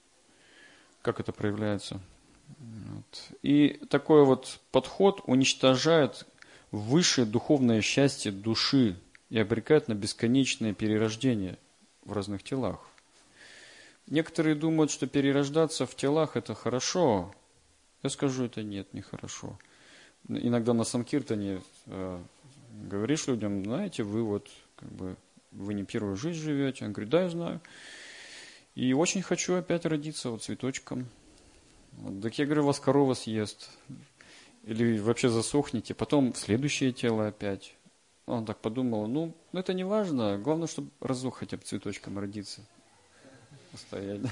Как это проявляется? Вот. И такой вот подход уничтожает высшее духовное счастье души и обрекает на бесконечное перерождение в разных телах. Некоторые думают, что перерождаться в телах – это хорошо. Я скажу, это нет, не хорошо. Иногда на Санкиртане говоришь людям, знаете, вы вот вы не первую жизнь живете. Он говорит, да, я знаю. И очень хочу опять родиться вот цветочком. Вот, так я говорю, вас корова съест. Или вообще засохнете. Потом в следующее тело опять. Он так подумал, ну это не важно. Главное, чтобы разок хотя бы цветочком родиться. Постоять.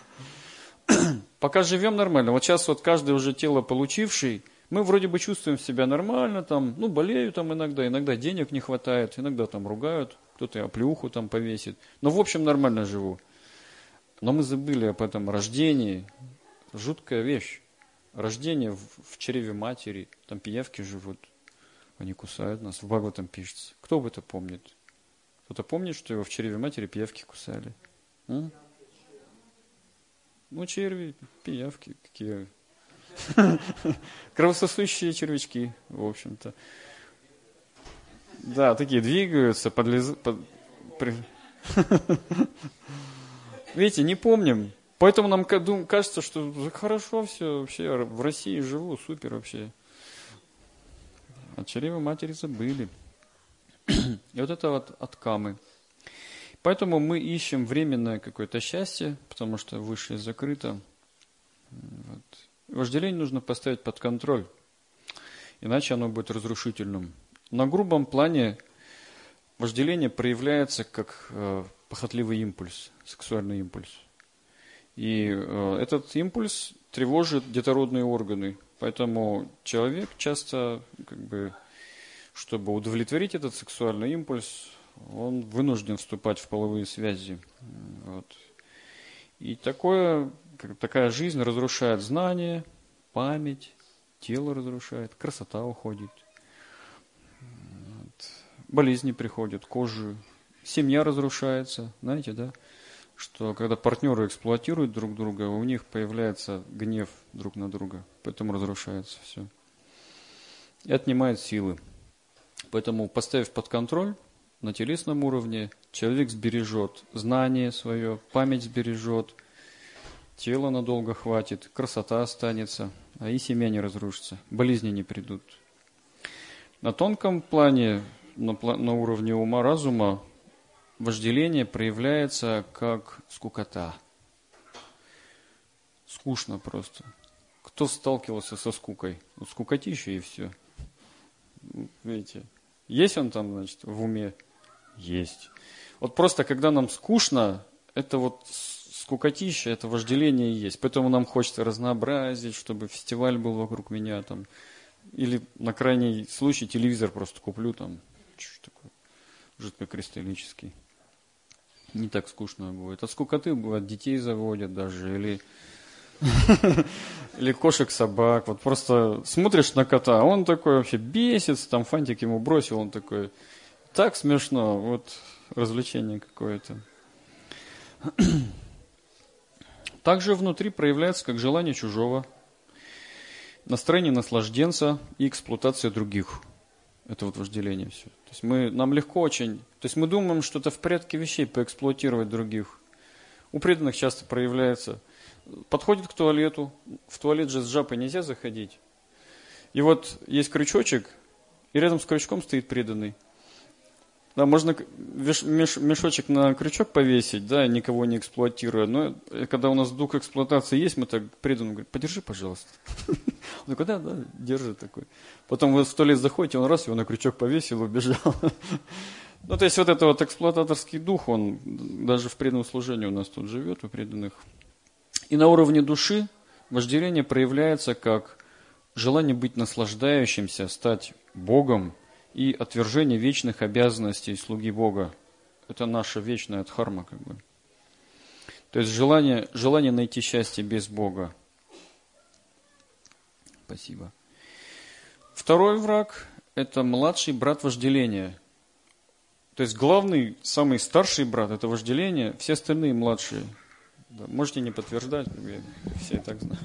Пока живем нормально. Вот сейчас вот каждый уже тело получивший, мы вроде бы чувствуем себя нормально, там, болею там иногда денег не хватает, иногда там ругают, кто-то оплеуху там повесит. Но в общем нормально живу. Но мы забыли об этом рождении. Жуткая вещь. Рождение в чреве матери. Там пиявки живут. Они кусают нас. В Бхагаватам пишется. Кто об это помнит? Кто-то помнит, что его в чреве матери пиявки кусали? Черви, пиявки какие. Кровососущие червячки, в общем-то. Да, такие двигаются, Видите, не помним. Поэтому нам кажется, что хорошо все, вообще в России живу, супер вообще. От чрева матери забыли. И вот это вот от камы. Поэтому мы ищем временное какое-то счастье, потому что высшее закрыто. Вот. Вожделение нужно поставить под контроль, иначе оно будет разрушительным. На грубом плане вожделение проявляется как похотливый импульс, сексуальный импульс. И этот импульс тревожит детородные органы. Поэтому человек часто, чтобы удовлетворить этот сексуальный импульс, он вынужден вступать в половые связи. Вот. И такая жизнь разрушает знания, память, тело разрушает, красота уходит. Вот. Болезни приходят, кожа, семья разрушается. Знаете, да? Что когда партнеры эксплуатируют друг друга, у них появляется гнев друг на друга. Поэтому разрушается все. И отнимает силы. Поэтому, поставив под контроль, на телесном уровне человек сбережет знание свое, память сбережет, тело надолго хватит, красота останется, а и семья не разрушится, болезни не придут. На тонком плане, на уровне ума, разума, вожделение проявляется как скукота. Скучно просто. Кто сталкивался со скукой? Вот скукотища и все. Видите? Есть он там, значит, в уме? Есть. Вот просто, когда нам скучно, это вот скукотища, это вожделение есть. Поэтому нам хочется разнообразить, чтобы фестиваль был вокруг меня там. Или на крайний случай телевизор просто куплю там. Что такое? Жидкокристаллический. Не так скучно будет. От скукоты бывает, детей заводят даже. Или Или кошек, собак. Вот просто смотришь на кота, а он такой вообще бесится, там фантик ему бросил, он такой, так смешно, вот развлечение какое-то. Также внутри проявляется как желание чужого, настроение наслажденца и эксплуатация других. Это вот вожделение все. То есть нам легко очень, то есть мы думаем, что это в порядке вещей поэксплуатировать других. У преданных часто проявляется. Подходит к туалету, в туалет же с жапой нельзя заходить. И вот есть крючочек, и рядом с крючком стоит преданный. Да, можно мешочек на крючок повесить, да, никого не эксплуатируя. Но когда у нас дух эксплуатации есть, мы так преданному говорим, подержи, пожалуйста. Он такой, да, держи такой. Потом вы в туалет заходите, он раз его на крючок повесил, убежал. Ну, то есть вот это вот эксплуататорский дух, он даже в преданном служении у нас тут живет, у преданных. И на уровне души вожделение проявляется как желание быть наслаждающимся, стать Богом и отвержение вечных обязанностей слуги Бога. Это наша вечная дхарма, как бы. То есть желание найти счастье без Бога. Спасибо. Второй враг – это младший брат вожделения. То есть главный, самый старший брат – это вожделение, все остальные младшие. Да, можете не подтверждать, все и так знают.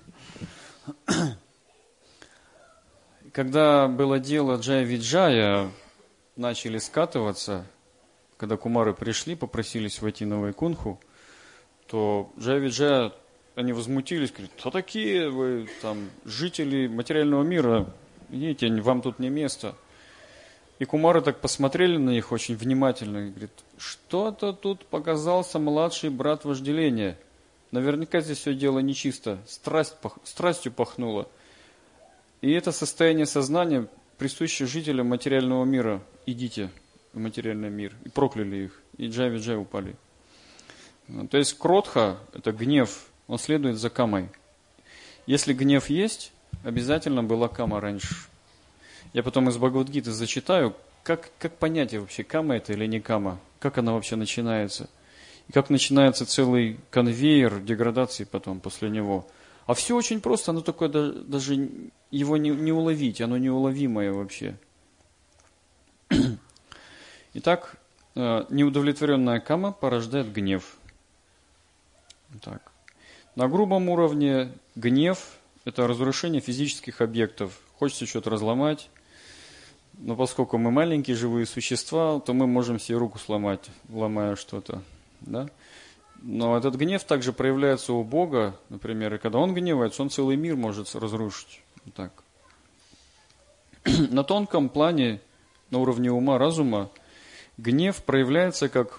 Когда было дело Джая-Виджая, начали скатываться, когда кумары пришли, попросились войти на Вайкунху, то Джая-Виджая, они возмутились, говорят, кто такие вы, там, жители материального мира, идите, вам тут не место. И кумары так посмотрели на них очень внимательно и говорят, что-то тут показался младший брат вожделения. Наверняка здесь все дело нечисто, страстью пахнуло. И это состояние сознания присуще жителям материального мира. Идите в материальный мир. И прокляли их. И Джай-Виджай упали. То есть кротха, это гнев, он следует за камой. Если гнев есть, обязательно была кама раньше. Я потом из Бхагавад-гиты зачитаю, как понятие вообще, кама это или не кама, как она вообще начинается. И как начинается целый конвейер деградации потом после него. А все очень просто, оно такое, даже его не уловить, оно неуловимое вообще. Итак, неудовлетворенная кама порождает гнев. Так. На грубом уровне гнев – это разрушение физических объектов. Хочется что-то разломать, но поскольку мы маленькие живые существа, то мы можем себе руку сломать, ломая что-то. Да? Но этот гнев также проявляется у Бога, например, и когда Он гневается, Он целый мир может разрушить. Так. На тонком плане, на уровне ума, разума, гнев проявляется как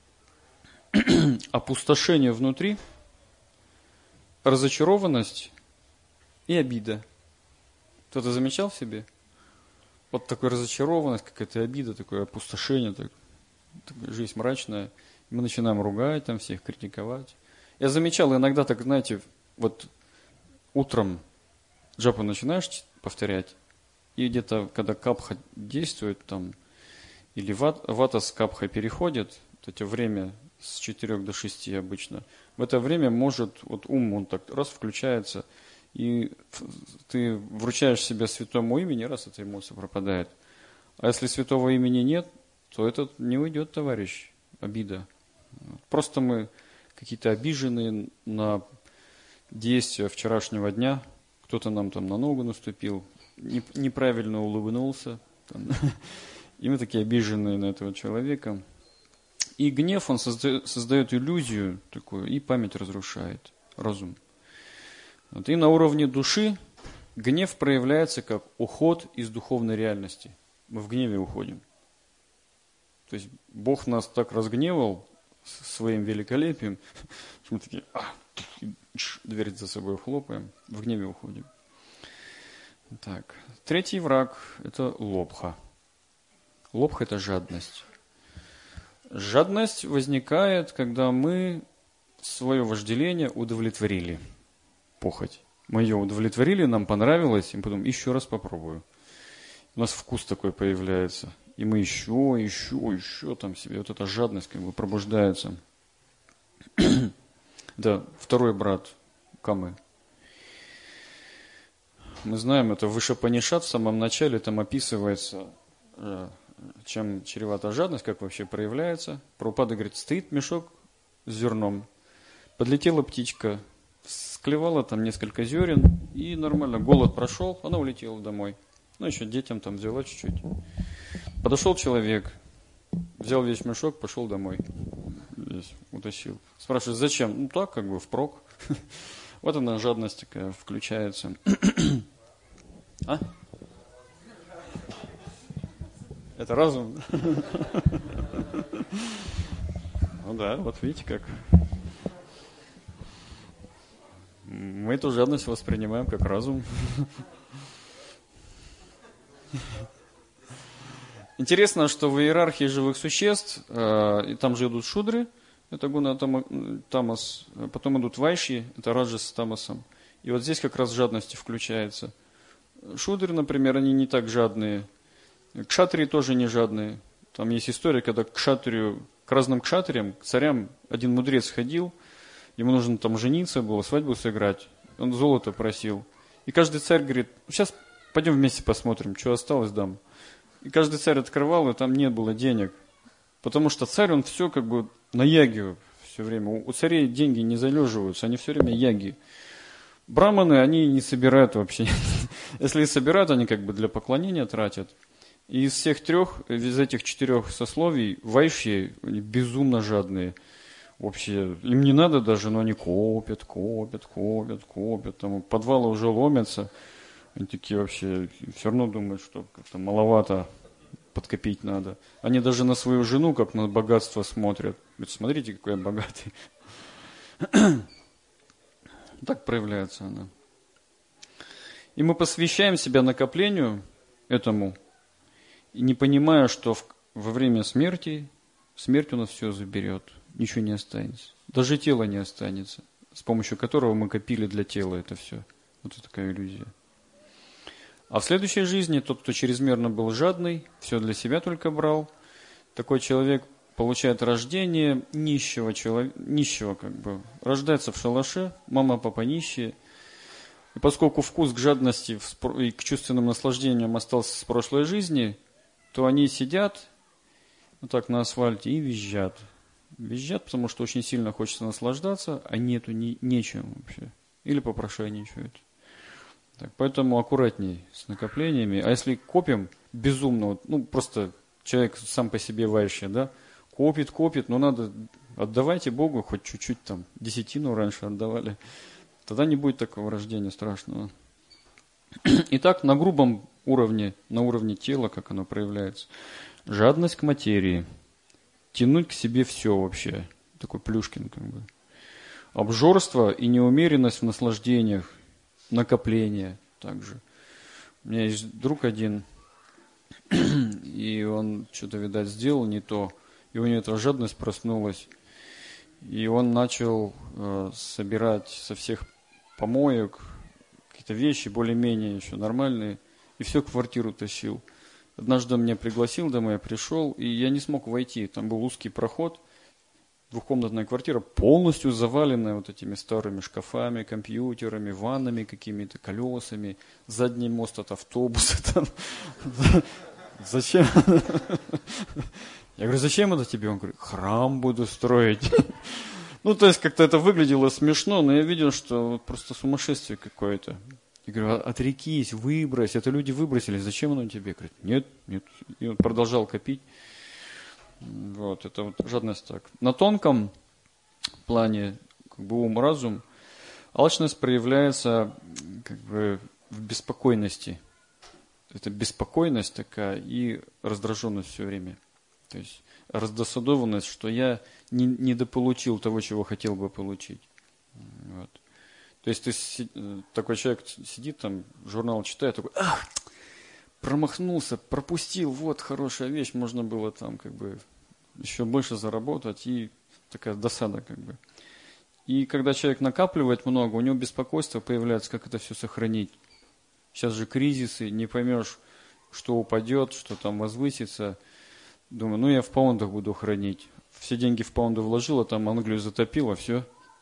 опустошение внутри, разочарованность и обида. Кто-то замечал в себе? Вот такая разочарованность, какая-то обида, такое опустошение, такая жизнь мрачная. Мы начинаем ругать там всех, критиковать. Я замечал иногда, так знаете, вот утром джапу начинаешь повторять, и где-то, когда капха действует там, или вата с капхой переходит, вот это время с 4 до 6 обычно, в это время может, вот ум, он так раз включается, и ты вручаешь себя святому имени, раз эта эмоция пропадает. А если святого имени нет, то этот не уйдет, товарищ, обида. Просто мы какие-то обиженные на действия вчерашнего дня, кто-то нам там на ногу наступил, неправильно улыбнулся, там, и мы такие обиженные на этого человека. И гнев, он создает иллюзию такую, и память разрушает, разум. Вот. И на уровне души гнев проявляется как уход из духовной реальности. Мы в гневе уходим. То есть Бог нас так разгневал своим великолепием, что мы такие, дверь за собой хлопаем, в гневе уходим. Так. Третий враг – это лобха. Лобха – это жадность. Жадность возникает, когда мы свое вожделение удовлетворили. Похоть. Мы ее удовлетворили, нам понравилось, и потом еще раз попробую. У нас вкус такой появляется. И мы еще там себе. Вот эта жадность как бы пробуждается. Да, второй брат камы. Мы знаем, это в Ишапанишат в самом начале, там описывается, чем чревата жадность, как вообще проявляется. Прабхупада говорит, стоит мешок с зерном, подлетела птичка, склевала там несколько зерен, и нормально, голод прошел, она улетела домой. Ну, еще детям там взяла чуть-чуть. Подошел человек, взял весь мешок, пошел домой. Весь утащил. Спрашивает, зачем? Ну, так, как бы, впрок. Вот она, жадность такая включается. А? Это разум? Ну да, вот видите как. Мы эту жадность воспринимаем как разум. Интересно, что в иерархии живых существ, и там же идут шудры, это гуна тамас, потом идут вайши, это раджас с тамасом. И вот здесь как раз жадность включается. Шудры, например, они не так жадные. Кшатрии тоже не жадные. Там есть история, когда к разным кшатриям, к царям, один мудрец ходил, ему нужно там жениться было, свадьбу сыграть. Он золото просил. И каждый царь говорит, сейчас пойдем вместе посмотрим, что осталось, дам. И каждый царь открывал, и там не было денег. Потому что царь, он все как бы на яги все время. У царей деньги не залеживаются, они все время яги. Браманы, они не собирают вообще. Если и собирают, они как бы для поклонения тратят. И из всех трех, из этих 4 сословий, вайши безумно жадные. Вообще, им не надо даже, но они копят. Там подвалы уже ломятся. Они такие вообще, все равно думают, что как-то маловато подкопить надо. Они даже на свою жену, как на богатство смотрят. Говорят, смотрите, какой я богатый. Так проявляется она. И мы посвящаем себя накоплению этому, и не понимая, что во время смерти, смерть у нас все заберет, ничего не останется. Даже тело не останется, с помощью которого мы копили для тела это все. Вот такая иллюзия. А в следующей жизни тот, кто чрезмерно был жадный, все для себя только брал, такой человек получает рождение нищего как бы, рождается в шалаше, мама, папа нищие. И поскольку вкус к жадности и к чувственным наслаждениям остался с прошлой жизни, то они сидят вот так на асфальте и визжат. Визжат, потому что очень сильно хочется наслаждаться, а нету нечем вообще. Или попрошайничают. Так, поэтому аккуратней с накоплениями. А если копим безумно, ну просто человек сам по себе вайши, да, копит, но надо, отдавайте Богу хоть чуть-чуть там, десятину раньше отдавали. Тогда не будет такого рождения страшного. Итак, на грубом уровне, на уровне тела, как оно проявляется. Жадность к материи. Тянуть к себе все вообще. Такой Плюшкин как бы. Обжорство и неумеренность в наслаждениях. Накопление также. У меня есть друг один, и он что-то, видать, сделал не то, и у него эта жадность проснулась. И он начал собирать со всех помоек какие-то вещи, более-менее еще нормальные, и все в квартиру тащил. Однажды он меня пригласил домой, я пришел, и я не смог войти. Там был узкий проход, двухкомнатная квартира, полностью заваленная вот этими старыми шкафами, компьютерами, ваннами какими-то, колесами, задний мост от автобуса. Там. Зачем? Я говорю, зачем это тебе? Он говорит, храм буду строить. Ну, то есть, как-то это выглядело смешно, но я видел, что просто сумасшествие какое-то. Я говорю, отрекись, выбрось, это люди выбросили, зачем оно тебе? Говорит, нет. И он продолжал копить. Вот, это вот жадность так. На тонком плане, как бы ум, разум, алчность проявляется как бы в беспокойности. Это беспокойность такая и раздраженность все время. То есть раздосадованность, что я не недополучил того, чего хотел бы получить. Вот. То есть такой человек сидит там, журнал читает, такой, промахнулся, пропустил, вот хорошая вещь, можно было там как бы еще больше заработать, и такая досада как бы. И когда человек накапливает много, у него беспокойство появляется, как это все сохранить. Сейчас же кризисы, не поймешь, что упадет, что там возвысится. Думаю, я в паундах буду хранить. Все деньги в паунды вложил, а там Англию затопило, все,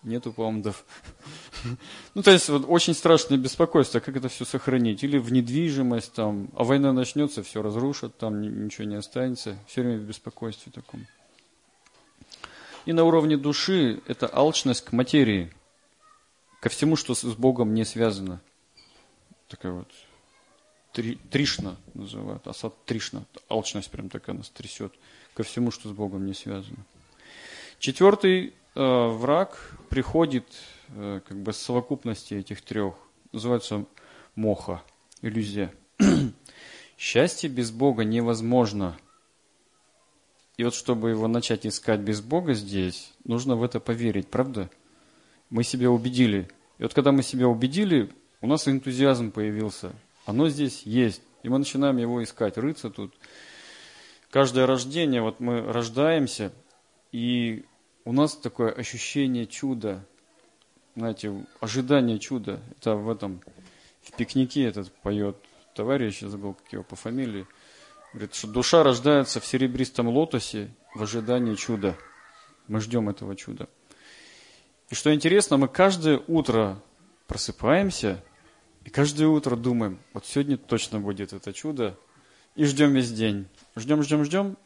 нету паундов. Ну, то есть, вот очень страшное беспокойство, как это все сохранить. Или в недвижимость, там, а война начнется, все разрушат, там ничего не останется. Все время в беспокойстве таком. И на уровне души это алчность к материи, ко всему, что с Богом не связано. Такая вот тришна называют, асад тришна. Алчность прям такая нас трясет ко всему, что с Богом не связано. Четвертый враг приходит как бы с совокупности этих трех. Называется моха, иллюзия. Счастье без Бога невозможно. И вот чтобы его начать искать без Бога здесь, нужно в это поверить, правда? Мы себя убедили. И вот когда мы себя убедили, у нас энтузиазм появился. Оно здесь есть. И мы начинаем его искать, рыться тут. Каждое рождение, вот мы рождаемся, и у нас такое ощущение чуда, знаете, ожидание чуда. Это в пикнике этот поет товарищ, я забыл, как его по фамилии. Говорит, что душа рождается в серебристом лотосе в ожидании чуда. Мы ждем этого чуда. И что интересно, мы каждое утро просыпаемся, и каждое утро думаем, вот сегодня точно будет это чудо, и ждем весь день. Ждем.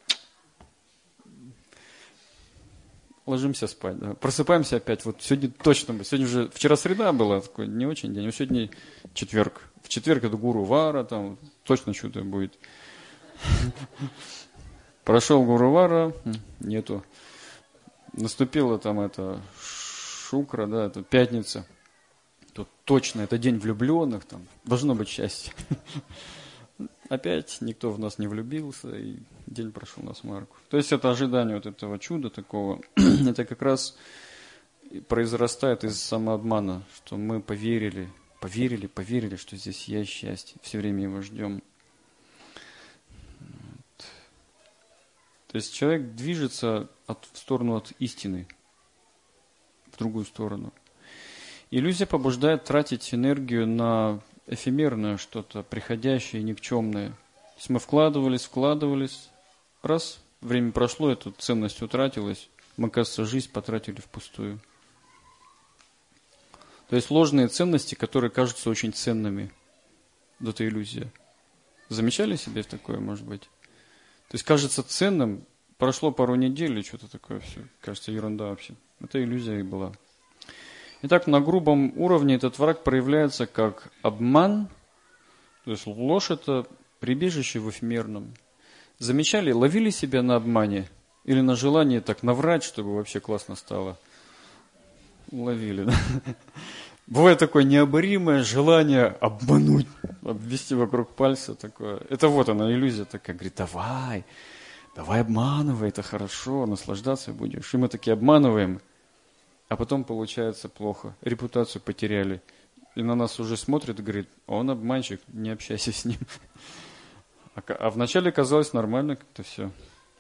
Ложимся спать. Да. Просыпаемся опять, вот сегодня точно будет. Сегодня уже, вчера среда была, такой не очень день, а сегодня четверг. В четверг это Гуру Вара, там точно чудо будет. Прошел Гуру Вара, нету. Наступила там это Шукра, да, это пятница. Тут точно, это день влюбленных, там должно быть счастье. Опять никто в нас не влюбился, и день прошел на смарку. То есть это ожидание вот этого чуда такого, это как раз произрастает из самообмана, что мы поверили, что здесь есть счастье, все время его ждем. То есть человек движется в сторону от истины, в другую сторону. Иллюзия побуждает тратить энергию на эфемерное что-то, приходящее, никчемное. То есть мы вкладывались, раз, время прошло, эта ценность утратилась, мы, кажется, жизнь потратили впустую. То есть ложные ценности, которые кажутся очень ценными. Вот это иллюзия. Замечали себе такое, может быть? То есть кажется ценным, прошло пару недель, и что-то такое все, кажется, ерунда вообще. Это иллюзия и была. Итак, на грубом уровне этот враг проявляется как обман, то есть ложь – это прибежище в эфемерном. Замечали, ловили себя на обмане или на желание так наврать, чтобы вообще классно стало? Ловили, да? Бывает такое необоримое желание обмануть, обвести вокруг пальца такое. Это вот она, иллюзия такая, говорит, давай обманывай, это хорошо, наслаждаться будешь. И мы таки обманываем, а потом получается плохо, репутацию потеряли. И на нас уже смотрят и говорит, он обманщик, не общайся с ним. А вначале казалось нормально как-то все.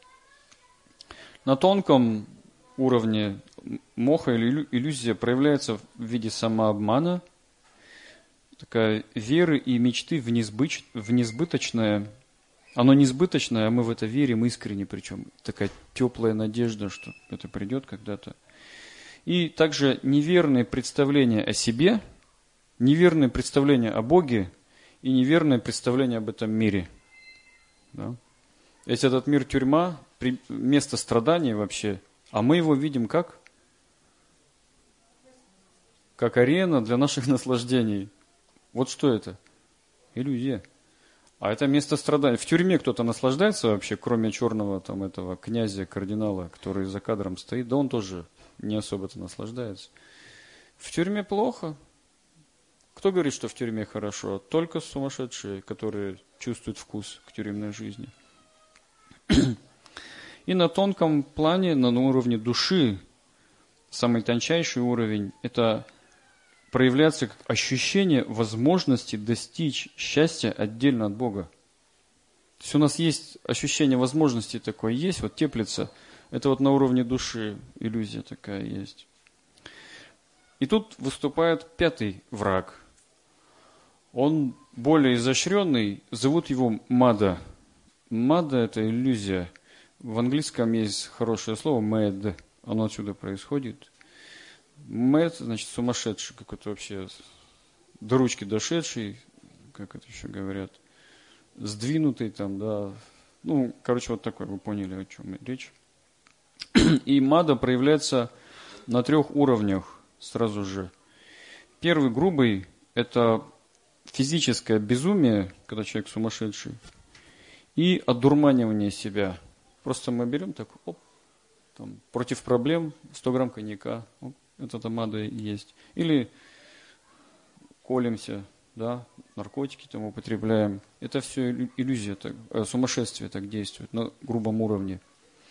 На тонком уровне моха или иллюзия проявляется в виде самообмана, такая веры и мечты в несбыточное. Оно несбыточное, а мы в это верим искренне, причем такая теплая надежда, что это придет когда-то. И также неверные представления о себе, неверные представления о Боге и неверное представление об этом мире. Да? Если этот мир тюрьма, место страданий вообще, а мы его видим как? Как арена для наших наслаждений. Вот что это? Иллюзия. А это место страданий. В тюрьме кто-то наслаждается вообще, кроме черного там этого князя, кардинала, который за кадром стоит? Да он тоже не особо-то наслаждается. В тюрьме плохо. Кто говорит, что в тюрьме хорошо? Только сумасшедшие, которые чувствуют вкус к тюремной жизни. И на тонком плане, на уровне души, самый тончайший уровень, это проявляется как ощущение возможности достичь счастья отдельно от Бога. То есть у нас есть ощущение возможности такое, есть, вот теплится. Это вот на уровне души иллюзия такая есть. И тут выступает пятый враг. Он более изощренный, зовут его мада. Мада – это иллюзия. В английском есть хорошее слово mad, оно отсюда происходит. Мэд, значит, сумасшедший, какой-то вообще до ручки дошедший, как это еще говорят, сдвинутый там, да. Ну, короче, вот такой, вы поняли, о чем речь. И мада проявляется на 3 уровнях сразу же. Первый грубый – это физическое безумие, когда человек сумасшедший, и одурманивание себя. Просто мы берем так, оп, там, против проблем 100 грамм коньяка, оп, это мада и есть. Или колемся, да, наркотики там употребляем. Это все иллюзия, так, сумасшествие так действует на грубом уровне.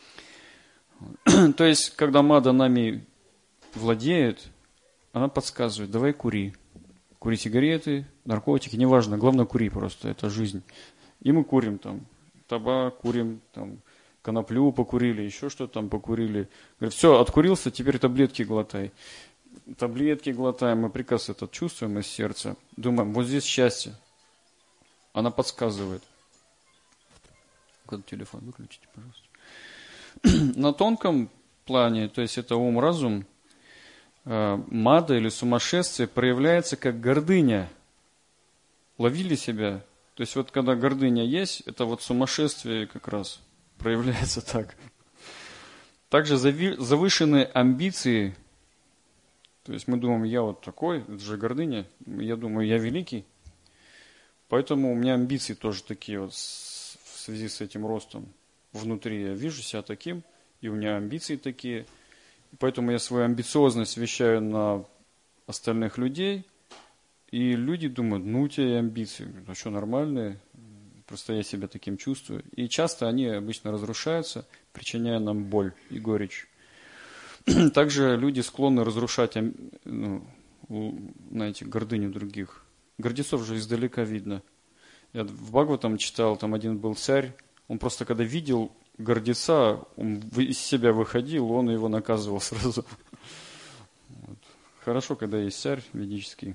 То есть, когда мада нами владеет, она подсказывает, давай кури. Кури сигареты, наркотики, неважно, главное кури просто, это жизнь. И мы курим там табак, курим там коноплю покурили, еще что-то там покурили. Говорит, все, откурился, теперь таблетки глотай. Таблетки глотаем, мы приказ этот чувствуем из сердца. Думаем, вот здесь счастье. Она подсказывает. Куда телефон выключите, пожалуйста. На тонком плане, то есть это ум-разум, мада или сумасшествие проявляется как гордыня. Ловили себя? То есть вот когда гордыня есть, это вот сумасшествие как раз проявляется так. Также завышенные амбиции. То есть мы думаем, я вот такой, это же гордыня. Я думаю, я великий. Поэтому у меня амбиции тоже такие вот в связи с этим ростом. Внутри я вижу себя таким, и у меня амбиции такие. И поэтому я свою амбициозность вещаю на остальных людей. И люди думают, ну у тебя и амбиции. Ну что, нормальные? Просто я себя таким чувствую. И часто они обычно разрушаются, причиняя нам боль и горечь. Также люди склонны разрушать, знаете, гордыню других. Гордецов же издалека видно. Я в Бхагаватам читал, там один был царь, он просто когда видел гордеца, он из себя выходил, он его наказывал сразу. Вот. Хорошо, когда есть царь ведический.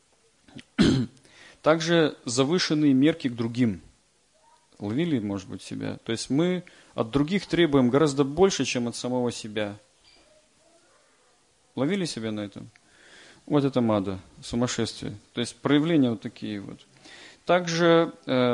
Также завышенные мерки к другим. Ловили, может быть, себя. То есть мы от других требуем гораздо больше, чем от самого себя. Ловили себя на этом? Вот это мада, сумасшествие. То есть проявления вот такие вот. Также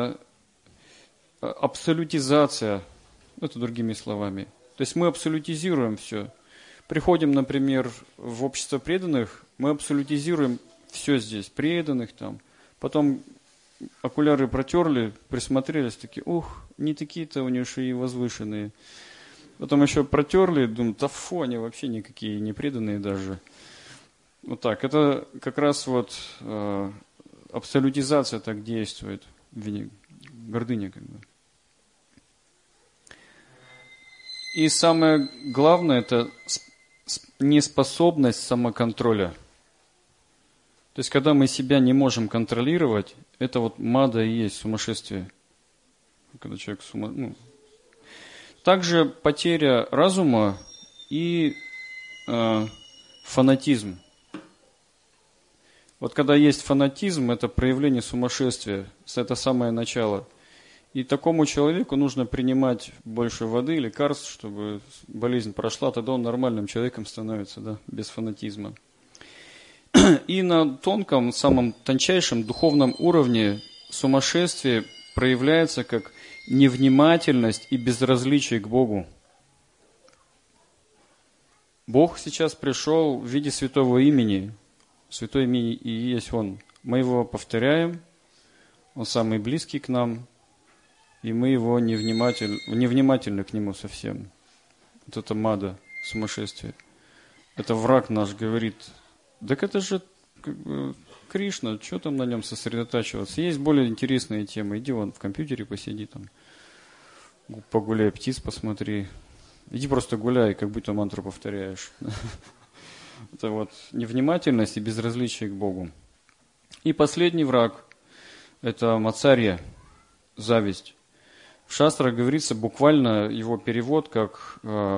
абсолютизация, это другими словами. То есть мы абсолютизируем все. Приходим, например, в общество преданных, мы абсолютизируем все здесь, преданных там. Потом окуляры протерли, присмотрелись, такие, ух, не такие-то у них и возвышенные. Потом еще протерли, думают, да фу, они вообще никакие не преданные даже. Вот так, это как раз вот абсолютизация так действует, гордыня как бы. И самое главное, это неспособность самоконтроля. То есть, когда мы себя не можем контролировать, это вот мада и есть сумасшествие. Когда человек Также потеря разума и фанатизм. Вот когда есть фанатизм, это проявление сумасшествия, это самое начало. И такому человеку нужно принимать больше воды, лекарств, чтобы болезнь прошла, тогда он нормальным человеком становится, да, без фанатизма. И на тонком, самом тончайшем духовном уровне сумасшествие проявляется как невнимательность и безразличие к Богу. Бог сейчас пришел в виде святого имени. Святое имя и есть Он. Мы его повторяем, Он самый близкий к нам, и мы его невнимательны к нему совсем. Вот это мада, сумасшествие. Это враг наш говорит, так это же как бы Кришна, что там на нем сосредотачиваться? Есть более интересные темы. Иди вон в компьютере посиди там, погуляй, птиц посмотри. Иди просто гуляй, как будто мантру повторяешь. Это вот невнимательность и безразличие к Богу. И последний враг – это мацарья, зависть. В шастрах говорится буквально его перевод как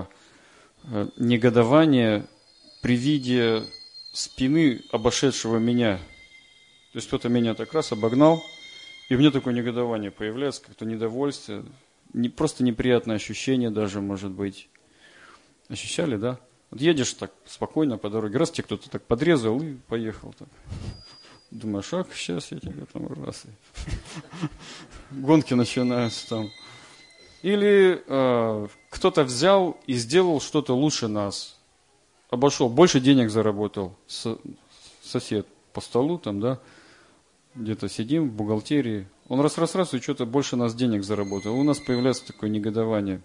негодование при виде спины обошедшего меня. То есть кто-то меня так раз обогнал, и у меня такое негодование появляется, как-то недовольство, просто неприятное ощущение даже может быть. Ощущали, да? Вот едешь так спокойно по дороге, раз тебе кто-то так подрезал и поехал так. Думаешь, сейчас я тебе там раз. Гонки начинаются там. Или кто-то взял и сделал что-то лучше нас. Обошел, больше денег заработал. Сосед по столу там, да, где-то сидим в бухгалтерии. Он раз, и что-то больше нас денег заработал. У нас появляется такое негодование.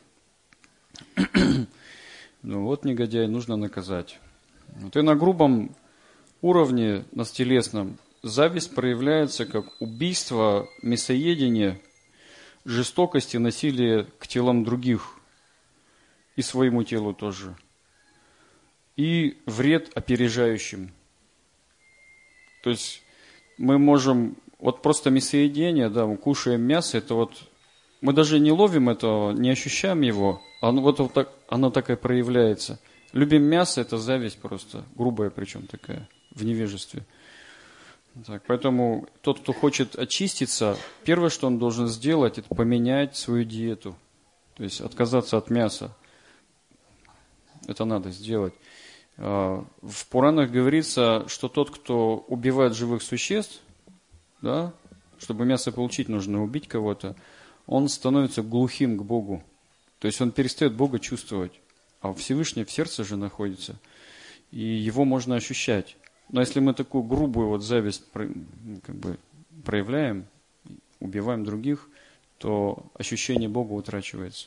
Ну вот негодяй, нужно наказать. Вот и на грубом уровне, на телесном, зависть проявляется как убийство, мясоедение, жестокость и насилие к телам других и своему телу тоже. И вред опережающим. То есть мы можем, вот просто мясоедение, да, мы кушаем мясо, это вот, мы даже не ловим этого, не ощущаем его, оно так, оно так и проявляется. Любим мясо, это зависть просто, грубая причем такая, в невежестве. Так, поэтому тот, кто хочет очиститься, первое, что он должен сделать, это поменять свою диету. То есть отказаться от мяса. Это надо сделать. В Пуранах говорится, что тот, кто убивает живых существ, да, чтобы мясо получить, нужно убить кого-то, он становится глухим к Богу. То есть он перестает Бога чувствовать. А Всевышний в сердце же находится. И его можно ощущать. Но если мы такую грубую вот зависть проявляем, убиваем других, то ощущение Бога утрачивается.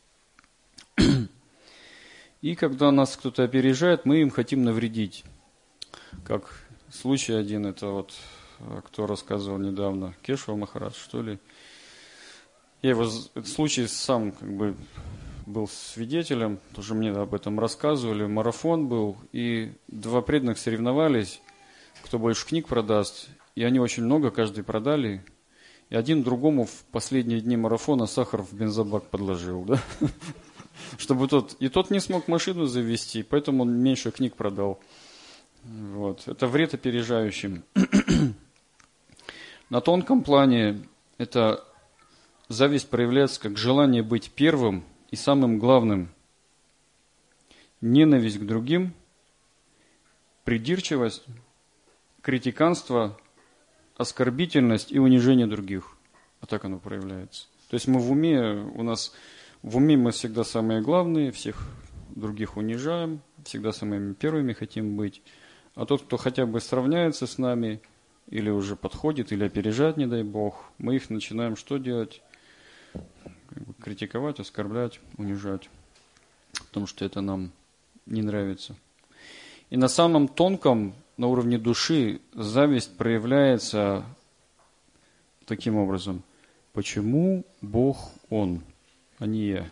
И когда нас кто-то опережает, мы им хотим навредить. Как случай один, это вот, кто рассказывал недавно, Кешава Махарадж, что ли. Я его этот случай сам был свидетелем, тоже мне об этом рассказывали. Марафон был, и два преданных соревновались, кто больше книг продаст. И они очень много, каждый продали. И один другому в последние дни марафона сахар в бензобак подложил, да? Чтобы тот не смог машину завести, поэтому он меньше книг продал. Вот. Это вред опережающим. На тонком плане это зависть проявляется как желание быть первым и самым главным. Ненависть к другим, придирчивость, критиканство, оскорбительность и унижение других. А так оно проявляется. То есть мы в уме мы всегда самые главные, всех других унижаем, всегда самыми первыми хотим быть. А тот, кто хотя бы сравняется с нами, или уже подходит, или опережает, не дай Бог, мы их начинаем что делать? Критиковать, оскорблять, унижать. Потому что это нам не нравится. И на самом тонком, на уровне души, зависть проявляется таким образом. Почему Бог Он? А не я.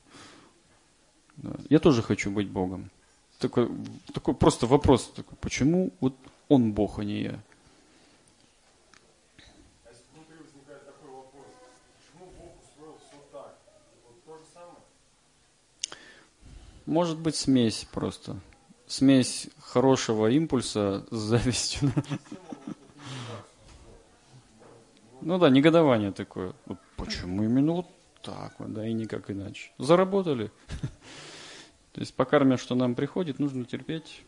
Я тоже хочу быть Богом. Такой просто вопрос такой, почему вот он Бог, а не я? А если внутри возникает такой вопрос, почему Бог устроил все так? Вот то же самое? Может быть смесь просто. Смесь хорошего импульса с завистью. Ну да, негодование такое. Вот почему именно вот так вот, да, и никак иначе. Заработали. То есть по карме, что нам приходит, нужно терпеть.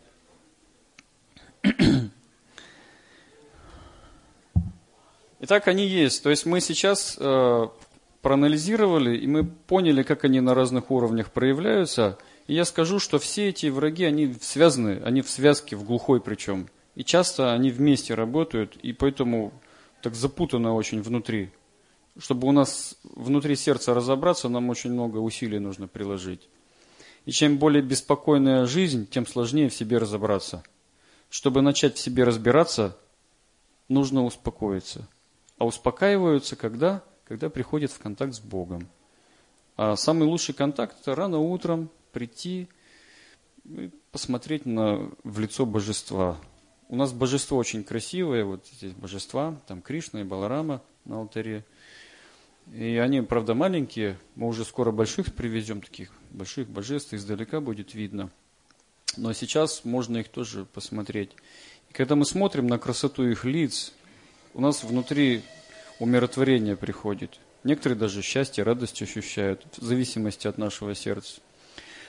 Итак, они есть. То есть мы сейчас проанализировали, и мы поняли, как они на разных уровнях проявляются. И я скажу, что все эти враги, они связаны, они в связке, в глухой причем. И часто они вместе работают, и поэтому так запутано очень внутри. Чтобы у нас внутри сердца разобраться, нам очень много усилий нужно приложить. И чем более беспокойная жизнь, тем сложнее в себе разобраться. Чтобы начать в себе разбираться, нужно успокоиться. А успокаиваются когда? Когда приходят в контакт с Богом. А самый лучший контакт – это рано утром прийти и посмотреть в лицо божества. У нас божество очень красивое, вот здесь божества, там Кришна и Баларама на алтаре. И они, правда, маленькие, мы уже скоро больших привезем, таких больших божеств, издалека будет видно. Но сейчас можно их тоже посмотреть. И когда мы смотрим на красоту их лиц, у нас внутри умиротворение приходит. Некоторые даже счастье, радость ощущают, в зависимости от нашего сердца.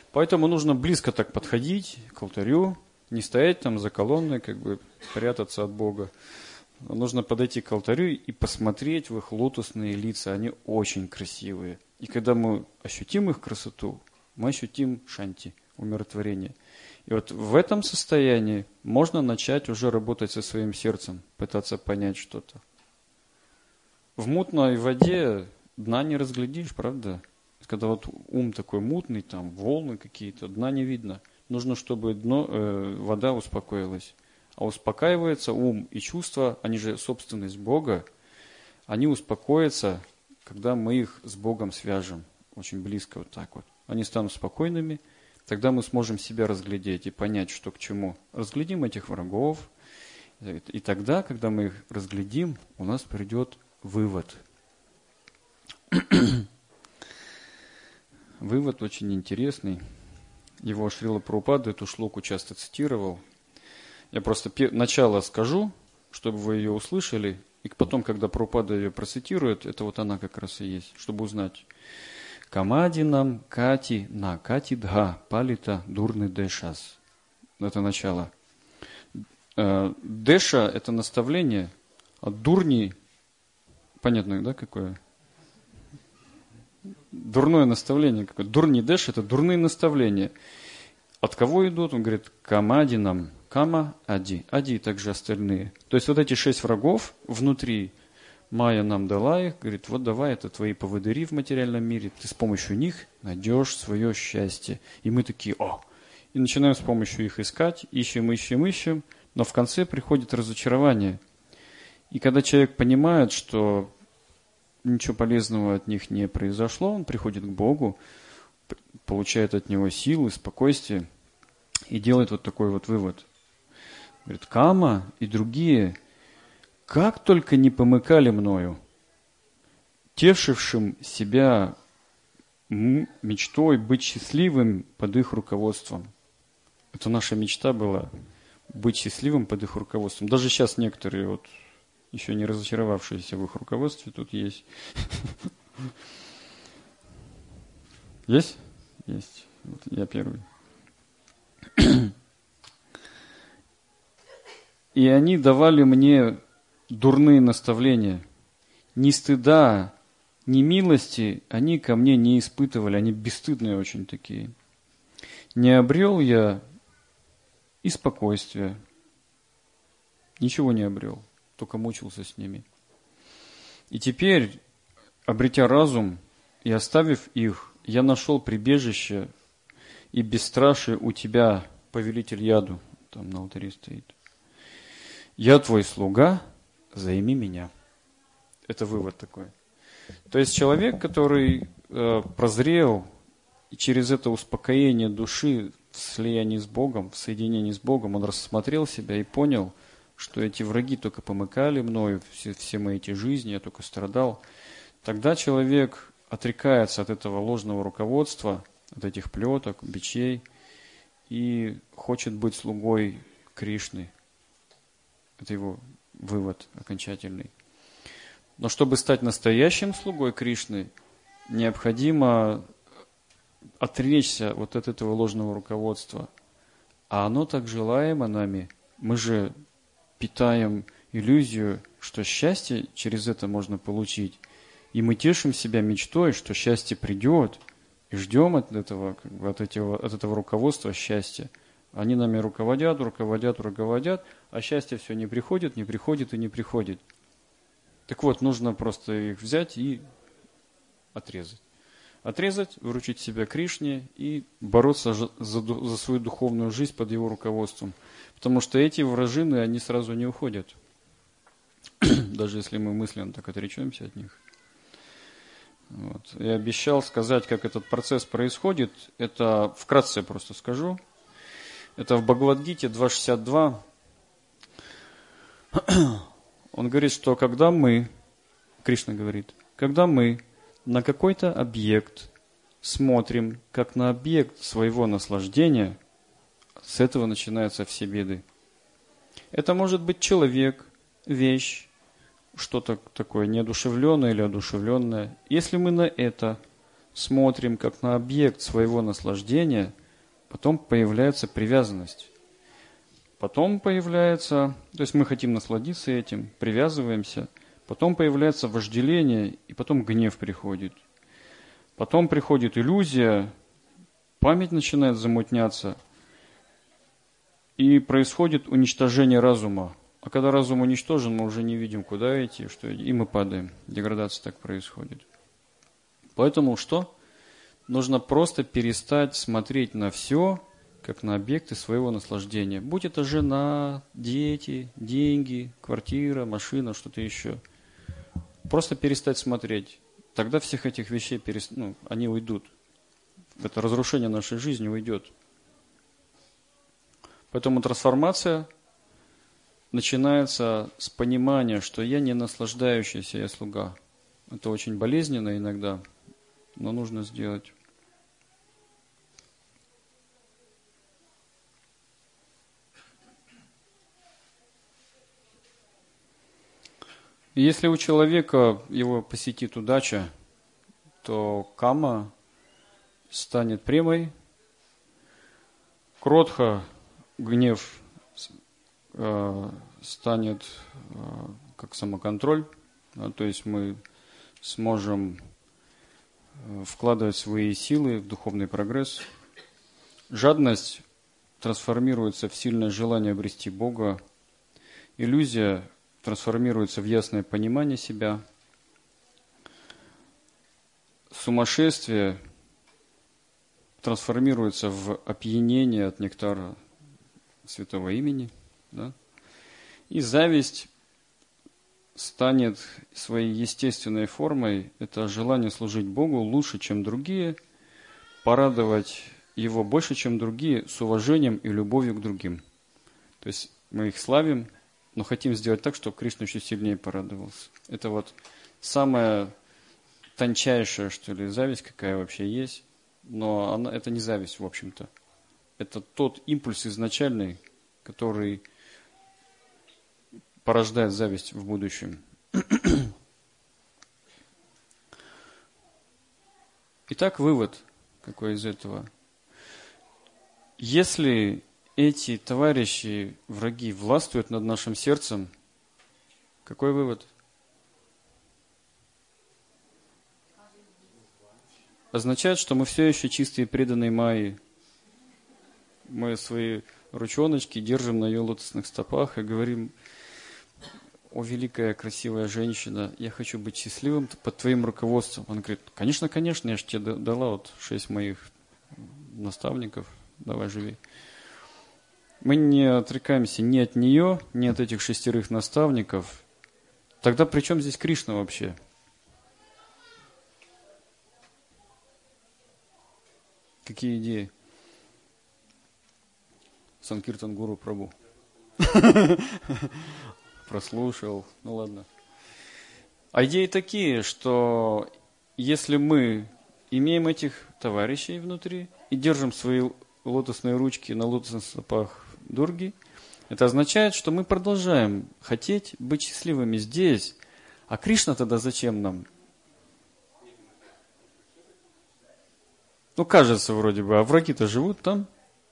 Поэтому нужно близко так подходить к алтарю, не стоять там за колонной, прятаться от Бога. Нужно подойти к алтарю и посмотреть в их лотосные лица. Они очень красивые. И когда мы ощутим их красоту, мы ощутим шанти, умиротворение. И вот в этом состоянии можно начать уже работать со своим сердцем, пытаться понять что-то. В мутной воде дна не разглядишь, правда? Когда вот ум такой мутный, там волны какие-то, дна не видно. Нужно, чтобы вода успокоилась. А успокаивается ум и чувства, они же собственность Бога, они успокоятся, когда мы их с Богом свяжем, очень близко вот так вот. Они станут спокойными, тогда мы сможем себя разглядеть и понять, что к чему. Разглядим этих врагов, и тогда, когда мы их разглядим, у нас придет вывод. Вывод очень интересный. Его Шрила Прабхупада эту шлоку часто цитировал. Я просто начало скажу, чтобы вы ее услышали, и потом, когда Прабхупада ее процитирует, это вот она как раз и есть, чтобы узнать. Камадинам кати на кати дха палита дурны дешас. Это начало. Деша – это наставление, а дурни, понятно, да, какое? Дурное наставление. Дурни деш – это дурные наставления. От кого идут? Он говорит, камадинам. Кама, Ади. Ади и также остальные. То есть вот эти 6 врагов внутри, Майя нам дала их, говорит, вот давай, это твои поводыри в материальном мире, ты с помощью них найдешь свое счастье. И мы такие, и начинаем с помощью их искать, ищем, но в конце приходит разочарование. И когда человек понимает, что ничего полезного от них не произошло, он приходит к Богу, получает от Него силы, спокойствие и делает вот такой вот вывод. Говорит, Кама и другие, как только не помыкали мною, тешившим себя мечтой быть счастливым под их руководством. Это наша мечта была, быть счастливым под их руководством. Даже сейчас некоторые, вот, еще не разочаровавшиеся в их руководстве, тут есть. Есть? Есть. Вот я первый. И они давали мне дурные наставления. Ни стыда, ни милости они ко мне не испытывали. Они бесстыдные очень такие. Не обрел я и спокойствия. Ничего не обрел, только мучился с ними. И теперь, обретя разум и оставив их, я нашел прибежище и бесстрашие у тебя, повелитель яду. Там на алтаре стоит. Я твой слуга, займи меня. Это вывод такой. То есть человек, который прозрел, и через это успокоение души в слиянии с Богом, в соединении с Богом, он рассмотрел себя и понял, что эти враги только помыкали мною, все мои эти жизни, я только страдал. Тогда человек отрекается от этого ложного руководства, от этих плеток, бичей, и хочет быть слугой Кришны. Это его вывод окончательный. Но чтобы стать настоящим слугой Кришны, необходимо отречься вот от этого ложного руководства. А оно так желаемо нами. Мы же питаем иллюзию, что счастье через это можно получить. И мы тешим себя мечтой, что счастье придет, и ждем от этого, от этого руководства счастья. Они нами руководят, а счастье все не приходит. Так вот, нужно просто их взять и отрезать. Отрезать, вручить себя Кришне и бороться за свою духовную жизнь под его руководством. Потому что эти вражины, они сразу не уходят. Даже если мы мысленно так отречемся от них. Вот. Я обещал сказать, как этот процесс происходит. Это вкратце просто скажу. Это в Бхагавад-гите 2.62. Он говорит, что когда мы, Кришна говорит, когда мы на какой-то объект смотрим, как на объект своего наслаждения, с этого начинаются все беды. Это может быть человек, вещь, что-то такое неодушевленное или одушевленное. Если мы на это смотрим, как на объект своего наслаждения – потом появляется привязанность. Потом появляется, то есть мы хотим насладиться этим, привязываемся, потом появляется вожделение, и потом гнев приходит. Потом приходит иллюзия, память начинает замутняться, и происходит уничтожение разума. А когда разум уничтожен, мы уже не видим, куда идти, что и мы падаем. Деградация так происходит. Поэтому что? Нужно просто перестать смотреть на все, как на объекты своего наслаждения. Будь это жена, дети, деньги, квартира, машина, что-то еще. Просто перестать смотреть. Тогда всех этих вещей они уйдут. Это разрушение нашей жизни уйдет. Поэтому трансформация начинается с понимания, что я не наслаждающийся, я слуга. Это очень болезненно иногда, но нужно сделать. И если у человека его посетит удача, то кама станет премой, кротха, гнев станет как самоконтроль, то есть мы сможем вкладывать свои силы в духовный прогресс. Жадность трансформируется в сильное желание обрести Бога. Иллюзия трансформируется в ясное понимание себя. Сумасшествие трансформируется в опьянение от нектара святого имени. Да? И зависть станет своей естественной формой. Это желание служить Богу лучше, чем другие, порадовать Его больше, чем другие, с уважением и любовью к другим. То есть мы их славим, но хотим сделать так, чтобы Кришна еще сильнее порадовался. Это вот самая тончайшая, что ли, зависть, какая вообще есть. Но это не зависть, в общем-то. Это тот импульс изначальный, который порождает зависть в будущем. Итак, вывод какой из этого? Если эти товарищи, враги, властвуют над нашим сердцем, какой вывод? Означает, что мы все еще чистые преданные Майи. Мы свои ручоночки держим на ее лотосных стопах и говорим: «О, великая, красивая женщина, я хочу быть счастливым под твоим руководством». Он говорит: конечно, конечно, я же тебе дала вот 6 моих наставников, давай живи. Мы не отрекаемся ни от нее, ни от этих 6 наставников. Тогда при чем здесь Кришна вообще? Какие идеи? Санкиртан Гуру Прабху. Прослушал, ну ладно. А идеи такие, что если мы имеем этих товарищей внутри и держим свои лотосные ручки на лотосных стопах Дурги, это означает, что мы продолжаем хотеть быть счастливыми здесь. А Кришна тогда зачем нам? Ну, кажется, вроде бы, а враги-то живут там.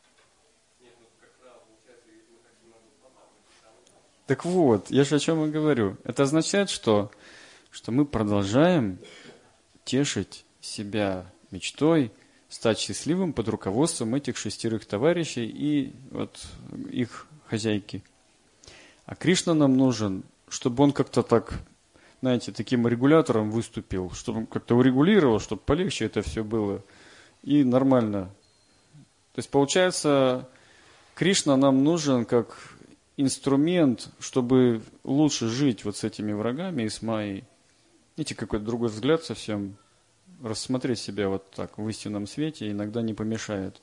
Так вот, я же о чем и говорю. Это означает, что мы продолжаем тешить себя мечтой стать счастливым под руководством этих 6 товарищей и вот их хозяйки. А Кришна нам нужен, чтобы он как-то так, знаете, таким регулятором выступил, чтобы он как-то урегулировал, чтобы полегче это все было и нормально. То есть, получается, Кришна нам нужен как инструмент, чтобы лучше жить вот с этими врагами и с Майей. Видите, какой-то другой взгляд совсем. Рассмотреть себя вот так в истинном свете иногда не помешает.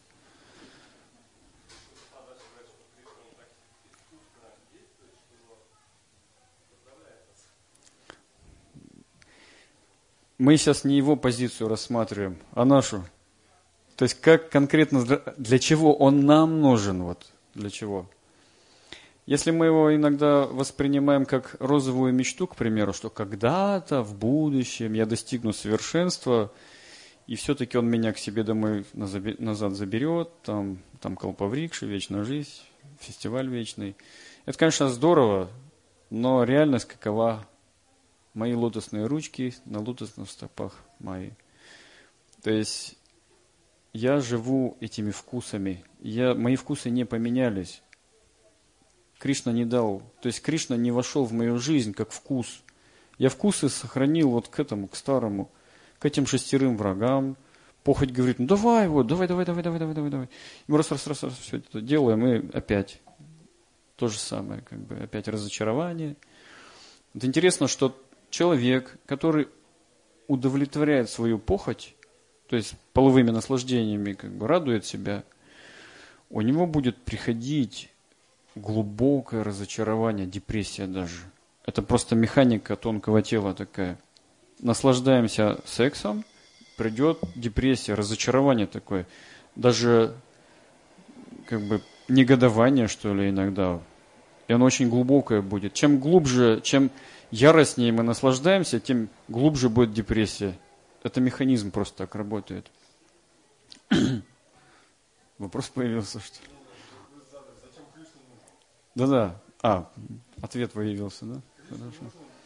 Мы сейчас не его позицию рассматриваем, а нашу. То есть как конкретно, для чего он нам нужен, вот для чего. Если мы его иногда воспринимаем как розовую мечту, к примеру, что когда-то в будущем я достигну совершенства, и все-таки он меня к себе домой назад заберет, там Калпаврикша, вечная жизнь, фестиваль вечный. Это, конечно, здорово, но реальность какова? Мои лотосные ручки на лотосных стопах мои. То есть я живу этими вкусами, мои вкусы не поменялись. Кришна не дал, то есть Кришна не вошел в мою жизнь как вкус. Я вкусы сохранил вот к этому, к старому, к этим 6 врагам. Похоть говорит, ну давай, давай. И мы раз, все это делаем, и опять то же самое, как бы опять разочарование. Вот интересно, что человек, который удовлетворяет свою похоть, то есть половыми наслаждениями как бы радует себя, у него будет приходить глубокое разочарование, депрессия даже. Это просто механика тонкого тела такая. Наслаждаемся сексом, придет депрессия, разочарование такое. Даже как бы негодование, что ли, иногда. И оно очень глубокое будет. Чем глубже, чем яростнее мы наслаждаемся, тем глубже будет депрессия. Это механизм просто так работает. Вопрос появился, что ли? Да. Ответ появился, да? Хорошо.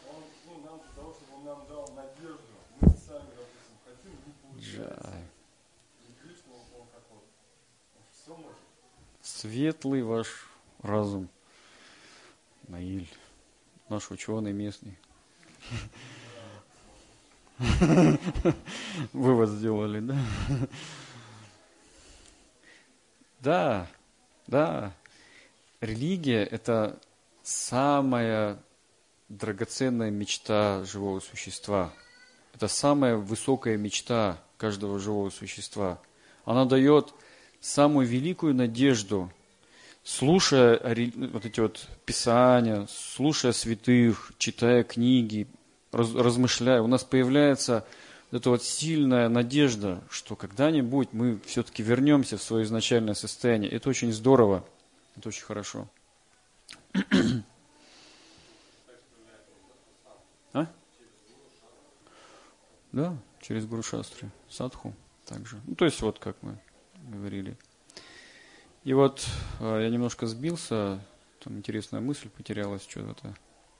Светлый ваш разум, Наиль, наш ученый местный. Вывод сделали, да? Да. Религия – это самая драгоценная мечта живого существа. Это самая высокая мечта каждого живого существа. Она дает самую великую надежду, слушая вот эти вот писания, слушая святых, читая книги, размышляя, у нас появляется вот эта вот сильная надежда, что когда-нибудь мы все-таки вернемся в свое изначальное состояние. Это очень здорово, это очень хорошо. Да, через Гуру Шастры, садху также. Ну, то есть вот как мы говорили. И вот я немножко сбился, там интересная мысль потерялась что-то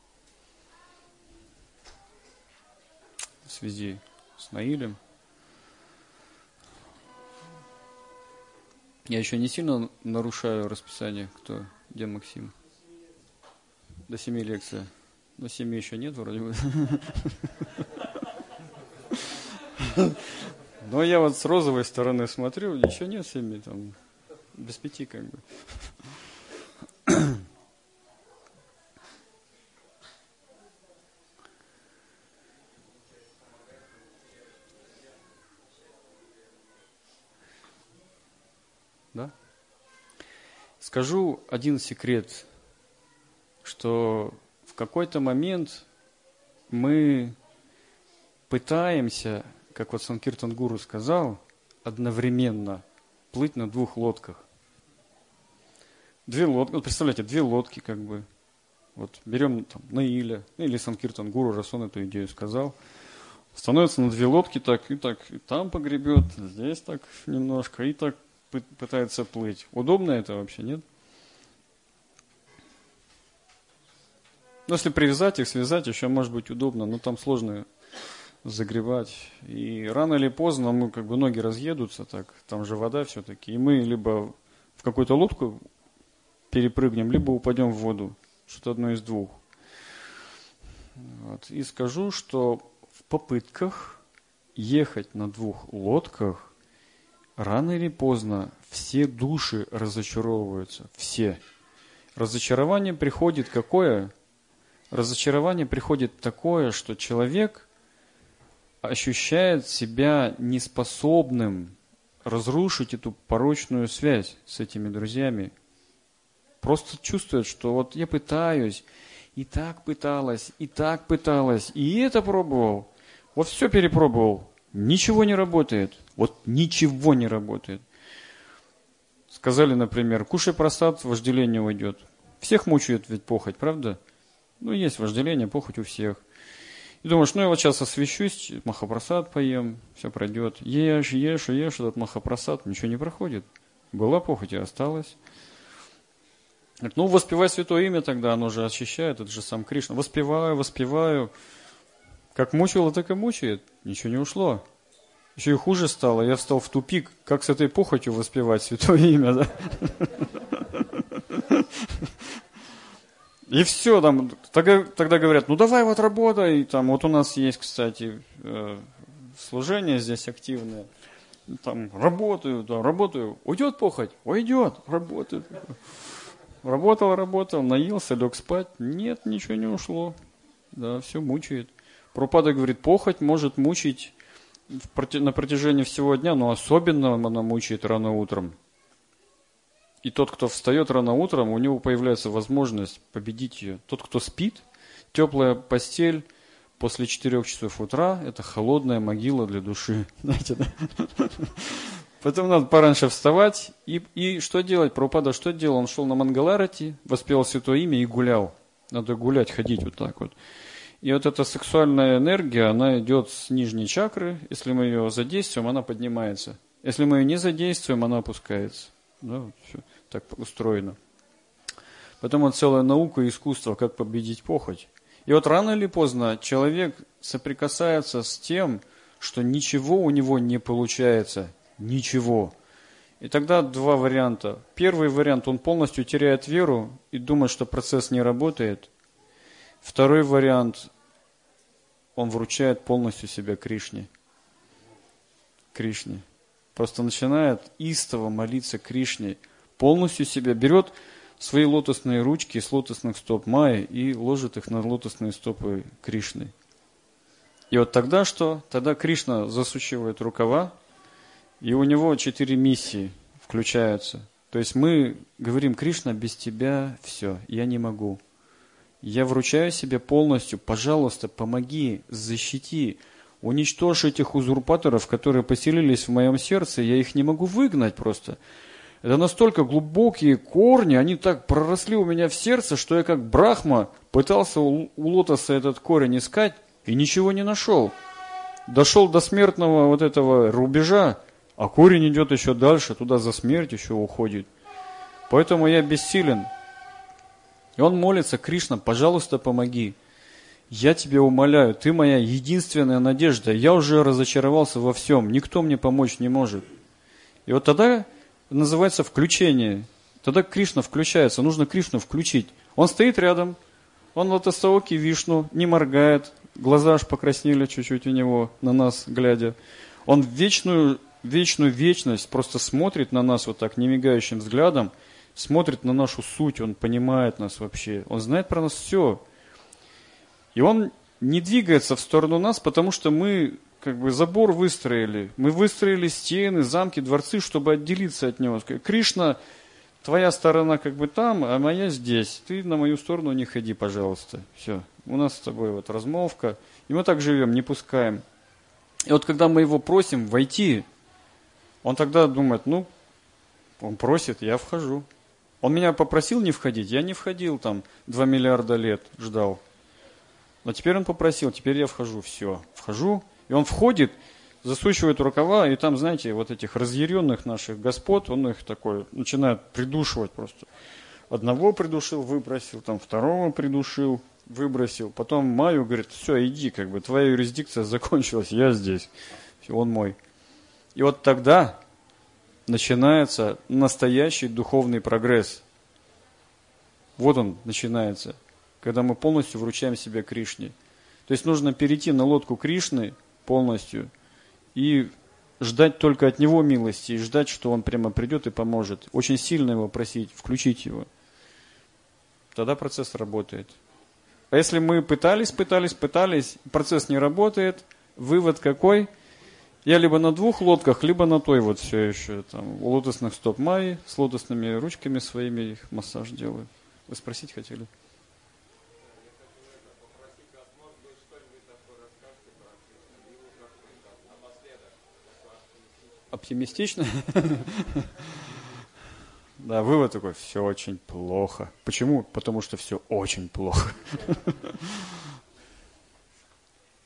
в связи с Наилем. Я еще не сильно нарушаю расписание, где Максим? До 7 лекция. До 7 еще нет вроде бы. Но я вот с розовой стороны смотрю, еще нет 7, там, без 5 как бы. Да? Скажу один секрет, что в какой-то момент мы пытаемся, как вот Санкиртан Гуру сказал, одновременно плыть на 2 лодках. 2 лодки, вот представляете, 2 лодки как бы. Вот берем там Наиля, или Санкиртан Гуру, раз он эту идею сказал, становится на 2 лодки так, и там погребет, здесь так немножко, и так пытается плыть. Удобно это вообще, нет? Ну, если привязать их, связать, еще может быть удобно, но там сложно загребать. И рано или поздно мы как бы ноги разъедутся, так, там же вода все-таки, и мы либо в какую-то лодку перепрыгнем, либо упадем в воду. Что-то одно из 2. Вот. И скажу, что в попытках ехать на 2 лодках рано или поздно все души разочаровываются. Все. Разочарование приходит какое? Разочарование приходит такое, что человек ощущает себя неспособным разрушить эту порочную связь с этими друзьями. Просто чувствует, что вот я пытаюсь, и так пыталась, и это пробовал, вот все перепробовал, ничего не работает, вот ничего не работает. Сказали, например, кушай просад, вожделение уйдет. Всех мучает ведь похоть, правда? Ну, есть вожделение, похоть у всех. И думаешь, ну я вот сейчас освещусь, махапрасад поем, все пройдет. Ешь, этот махапрасад, ничего не проходит. Была похоть и осталась. Говорит, ну воспевай святое имя тогда, оно же очищает, это же сам Кришна. Воспеваю. Как мучило, так и мучает. Ничего не ушло. Еще и хуже стало. Я встал в тупик. Как с этой похотью воспевать святое имя, да? И все, там, тогда говорят, ну давай вот работай. Там, вот у нас есть, кстати, служение здесь активное. Там, работаю. Уйдет похоть? Уйдет. Работаю. Работал, наелся, лег спать. Нет, ничего не ушло. Да, все мучает. Прабхупада говорит, похоть может мучить на протяжении всего дня, но особенно она мучает рано утром. И тот, кто встает рано утром, у него появляется возможность победить ее. Тот, кто спит, теплая постель после 4 часов утра, это холодная могила для души. Знаете, да? Поэтому надо пораньше вставать. И что делать? Прабхупада что делал? Он шел на Мангаларати, воспевал святое имя и гулял. Надо гулять, ходить вот так вот. И вот эта сексуальная энергия, она идет с нижней чакры. Если мы ее задействуем, она поднимается. Если мы ее не задействуем, она опускается. Да, вот все так устроено. Поэтому целая наука и искусство, как победить похоть. И вот рано или поздно человек соприкасается с тем, что ничего у него не получается. Ничего. И тогда два варианта. Первый вариант, он полностью теряет веру и думает, что процесс не работает. Второй вариант, он вручает полностью себя Кришне. Просто начинает истово молиться Кришне. Полностью себя берет свои лотосные ручки с лотосных стоп Майи и ложит их на лотосные стопы Кришны. И вот тогда что? Тогда Кришна засучивает рукава, и у него 4 миссии включаются. То есть мы говорим, Кришна, без тебя все, я не могу. Я вручаю себе полностью, пожалуйста, помоги, защити, уничтожь этих узурпаторов, которые поселились в моем сердце, я их не могу выгнать просто. Это настолько глубокие корни, они так проросли у меня в сердце, что я как Брахма пытался у лотоса этот корень искать и ничего не нашел. Дошел до смертного вот этого рубежа, а корень идет еще дальше, туда за смерть еще уходит. Поэтому я бессилен. И он молится, Кришна, пожалуйста, помоги. Я тебя умоляю, ты моя единственная надежда. Я уже разочаровался во всем, никто мне помочь не может. И вот тогда называется включение. Тогда Кришна включается, нужно Кришну включить. Он стоит рядом, он лотосаоки Вишну, не моргает, глаза аж покраснели чуть-чуть у него, на нас глядя. Он в вечную вечность просто смотрит на нас вот так немигающим взглядом, смотрит на нашу суть, он понимает нас вообще, он знает про нас все. И он не двигается в сторону нас, потому что мы как бы забор выстроили. Мы выстроили стены, замки, дворцы, чтобы отделиться от него. Кришна, твоя сторона как бы там, а моя здесь. Ты на мою сторону не ходи, пожалуйста. Все, у нас с тобой вот размолвка. И мы так живем, не пускаем. И вот когда мы его просим войти, он тогда думает, ну, он просит, я вхожу. Он меня попросил не входить, я не входил там 2 миллиарда лет, ждал. Но теперь он попросил, теперь я вхожу, все, вхожу. И он входит, засучивает рукава, и там, знаете, вот этих разъяренных наших господ, он их такой начинает придушивать просто. Одного придушил, выбросил, там второго придушил, выбросил. Потом Майю говорит, все, иди, как бы, твоя юрисдикция закончилась, я здесь. Все, он мой. И вот тогда начинается настоящий духовный прогресс. Вот он начинается, когда мы полностью вручаем себя Кришне. То есть нужно перейти на лодку Кришны полностью и ждать только от Него милости, и ждать, что Он прямо придет и поможет. Очень сильно Его просить, включить Его. Тогда процесс работает. А если мы пытались, процесс не работает, вывод какой? Я либо на 2 лодках, либо на той вот все еще, там, у лотосных стоп Майи, с лотосными ручками своими их массаж делаю. Вы спросить хотели? Оптимистично? Да, вывод такой, все очень плохо. Почему? Потому что все очень плохо.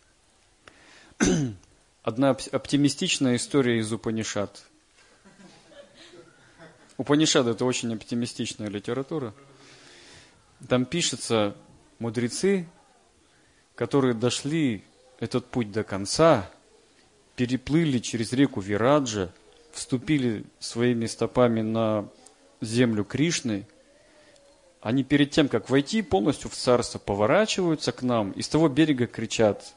одна оптимистичная история из Упанишад. Упанишад – это очень оптимистичная литература. Там пишется, мудрецы, которые дошли этот путь до конца, переплыли через реку Вираджа, вступили своими стопами на землю Кришны, они перед тем, как войти полностью в царство, поворачиваются к нам и с того берега кричат: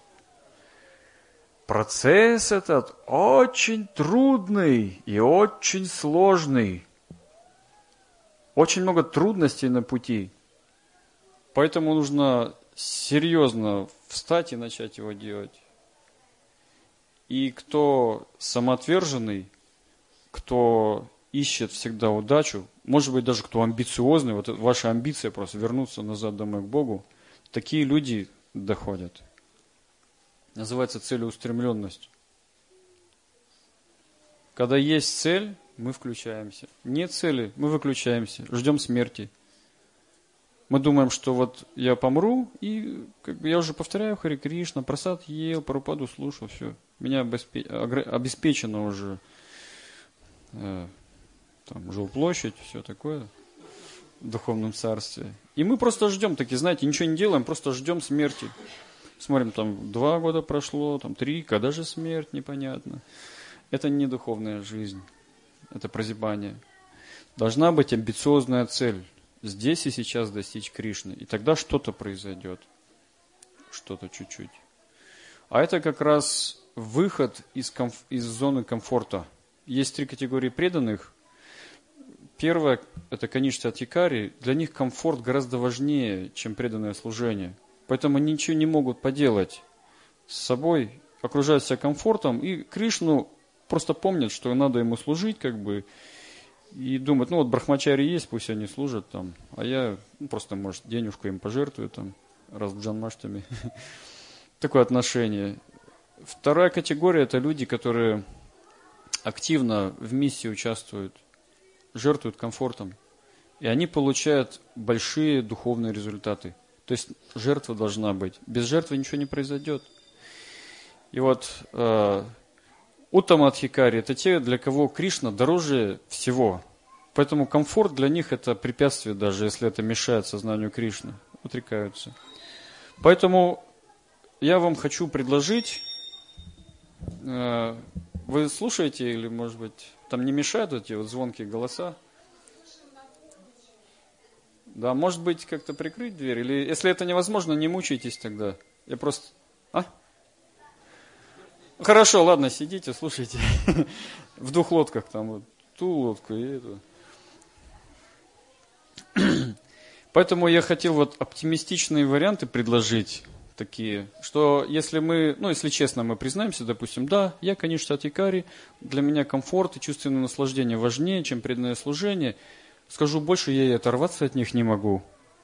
процесс этот очень трудный и очень сложный. Очень много трудностей на пути. Поэтому нужно серьезно встать и начать его делать. И кто самоотверженный, кто ищет всегда удачу, может быть, даже кто амбициозный, вот ваша амбиция просто вернуться назад домой к Богу, такие люди доходят. Называется целеустремленность. Когда есть цель, мы включаемся. Нет цели, мы выключаемся, ждем смерти. Мы думаем, что вот я помру, и я уже повторяю Харе Кришна, прасад ел, Прабхупаду слушал, все. Меня обеспечено уже там, жилплощадь, все такое в духовном царстве. И мы просто ждем, такие, знаете, ничего не делаем, просто ждем смерти. Смотрим, там 2 года прошло, там 3, когда же смерть, непонятно. Это не духовная жизнь, это прозябание. Должна быть амбициозная цель. Здесь и сейчас достичь Кришны. И тогда что-то произойдет. Что-то чуть-чуть. А это как раз выход из зоны комфорта. Есть 3 категории преданных. Первое – это коничцы адхикари. Для них комфорт гораздо важнее, чем преданное служение. Поэтому они ничего не могут поделать с собой, окружают себя комфортом. И Кришну просто помнят, что надо ему служить, как бы, и думают, ну вот брахмачари есть, пусть они служат там, а я просто, может, денежку им пожертвую там, раз в джанмаштами. Такое отношение. Вторая категория – это люди, которые активно в миссии участвуют, жертвуют комфортом, и они получают большие духовные результаты. То есть жертва должна быть. Без жертвы ничего не произойдет. И вот Уттама адхикари – это те, для кого Кришна дороже всего. Поэтому комфорт для них – это препятствие, даже если это мешает сознанию Кришны. Отрекаются. Поэтому я вам хочу предложить, вы слушаете или, может быть, там не мешают эти вот звонкие голоса? Да, может быть, как-то прикрыть дверь? Или, если это невозможно, не мучайтесь тогда. Я просто... Хорошо, ладно, сидите, слушайте. В 2 лодках там, вот, ту лодку и эту. Поэтому я хотел вот оптимистичные варианты предложить, такие, что если мы, ну, если честно, мы признаемся, допустим, да, я, конечно, адхикари, для меня комфорт и чувственное наслаждение важнее, чем преданное служение. Скажу больше, я и оторваться от них не могу.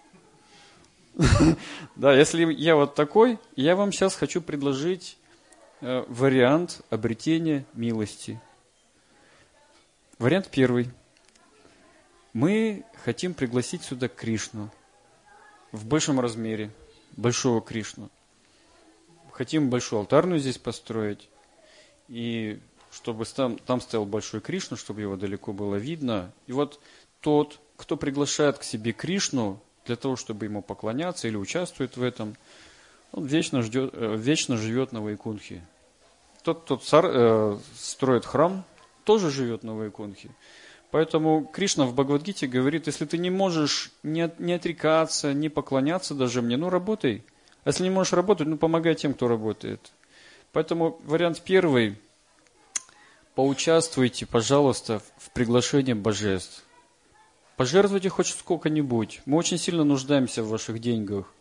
Да, если я вот такой, я вам сейчас хочу предложить вариант обретения милости. Вариант 1. Мы хотим пригласить сюда Кришну в большем размере, большого Кришну. Хотим большую алтарную здесь построить, и чтобы там стоял большой Кришна, чтобы его далеко было видно. И вот тот, кто приглашает к себе Кришну для того, чтобы ему поклоняться или участвует в этом, он вечно живет на Вайкунхе. Тот, кто строит храм, тоже живет на Вайкунхе. Поэтому Кришна в Бхагавад-гите говорит, если ты не можешь не отрекаться, не поклоняться даже мне, ну работай. А если не можешь работать, ну помогай тем, кто работает. Поэтому вариант 1. Поучаствуйте, пожалуйста, в приглашении божеств. Пожертвуйте хоть сколько-нибудь. Мы очень сильно нуждаемся в ваших деньгах.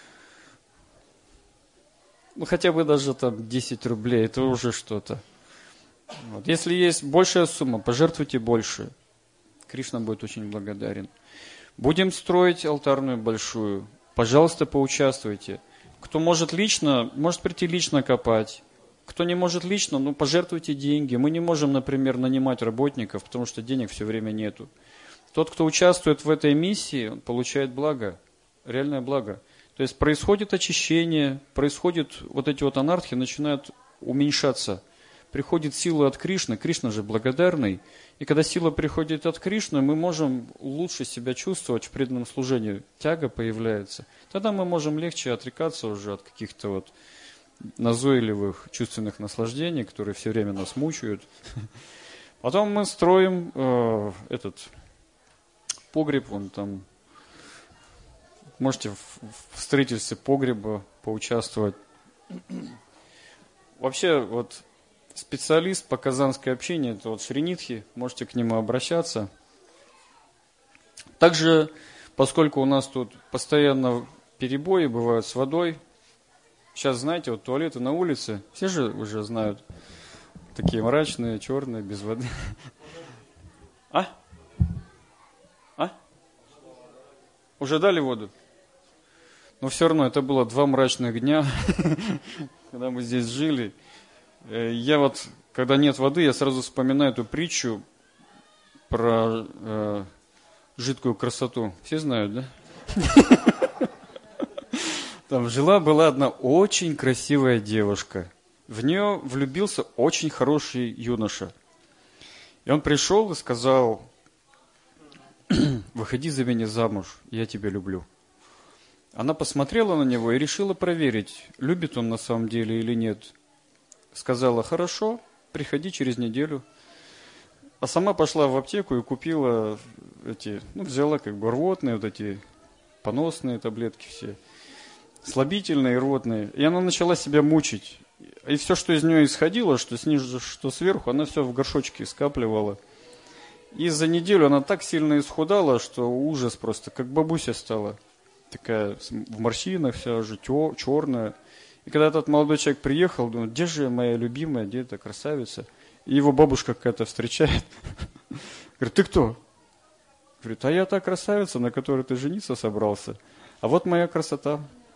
Ну, хотя бы даже там 10 рублей, это уже что-то. Вот. Если есть большая сумма, пожертвуйте больше. Кришна будет очень благодарен. Будем строить алтарную большую. Пожалуйста, поучаствуйте. Кто может лично, может прийти лично копать. Кто не может лично, ну, пожертвуйте деньги. Мы не можем, например, нанимать работников, потому что денег все время нету. Тот, кто участвует в этой миссии, он получает благо, реальное благо. То есть происходит очищение, происходит вот эти вот анархии, начинают уменьшаться. приходит сила от Кришны. Кришна же благодарный. И когда сила приходит от Кришны, мы можем лучше себя чувствовать в преданном служении. Тяга появляется. Тогда мы можем легче отрекаться уже от каких-то вот назойливых чувственных наслаждений, которые все время нас мучают. Потом мы строим этот погреб, вон там. Можете в строительстве погреба поучаствовать. Вообще, вот специалист по казанской общине, это вот Шринитхи, можете к нему обращаться. Также, поскольку у нас тут постоянно перебои бывают с водой, сейчас, знаете, вот туалеты на улице, все же уже знают, такие мрачные, черные, без воды. А? Уже дали воду? Но все равно это было 2 мрачных дня, когда мы здесь жили. Я вот, когда нет воды, я сразу вспоминаю эту притчу про жидкую красоту. Все знают, да? Там жила-была одна очень красивая девушка. В нее влюбился очень хороший юноша. И он пришел и сказал: выходи за меня замуж, я тебя люблю. Она посмотрела на него и решила проверить, любит он на самом деле или нет. Сказала: хорошо, приходи через неделю. А сама пошла в аптеку и купила взяла как бы рвотные, вот эти поносные таблетки все, слабительные, рвотные. И она начала себя мучить. И все, что из нее исходило, что снизу, что сверху, она все в горшочке скапливала. И за неделю она так сильно исхудала, что ужас просто, как бабуся стала. Такая в морщинах вся уже черная. И когда этот молодой человек приехал, думает: где же моя любимая, где эта красавица? И его бабушка какая-то встречает. Говорит: ты кто? Говорит: а я та красавица, на которой ты жениться собрался. А вот моя красота,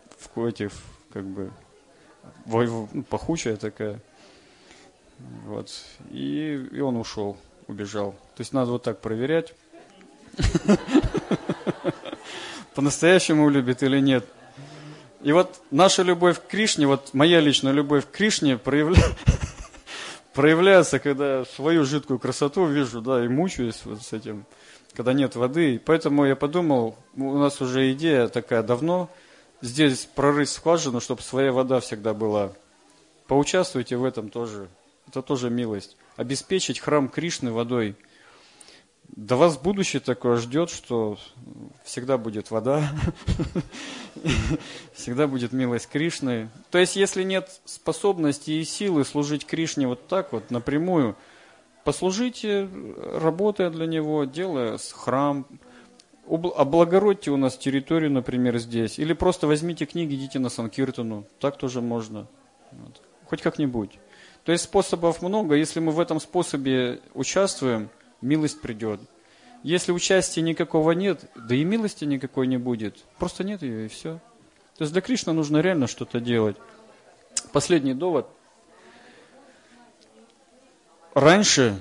пахучая такая. Вот. И он ушел, убежал. То есть надо вот так проверять, по-настоящему любит или нет. И вот наша любовь к Кришне, вот моя личная любовь к Кришне проявляется, когда свою жидкую красоту вижу, да, и мучаюсь вот с этим, когда нет воды. И поэтому я подумал, у нас уже идея такая давно, здесь прорыть скважину, чтобы своя вода всегда была. Поучаствуйте в этом тоже. Это тоже милость. Обеспечить храм Кришны водой. Да вас будущее такое ждет, что всегда будет вода, всегда будет милость Кришны. То есть, если нет способности и силы служить Кришне вот так вот, напрямую, послужите, работая для Него, делая храм, облагородьте у нас территорию, например, здесь. Или просто возьмите книги, идите на Санкиртану, так тоже можно. Вот. Хоть как-нибудь. То есть способов много, если мы в этом способе участвуем, милость придет. Если участия никакого нет, да и милости никакой не будет. Просто нет ее, и все. То есть для Кришны нужно реально что-то делать. Последний довод. Раньше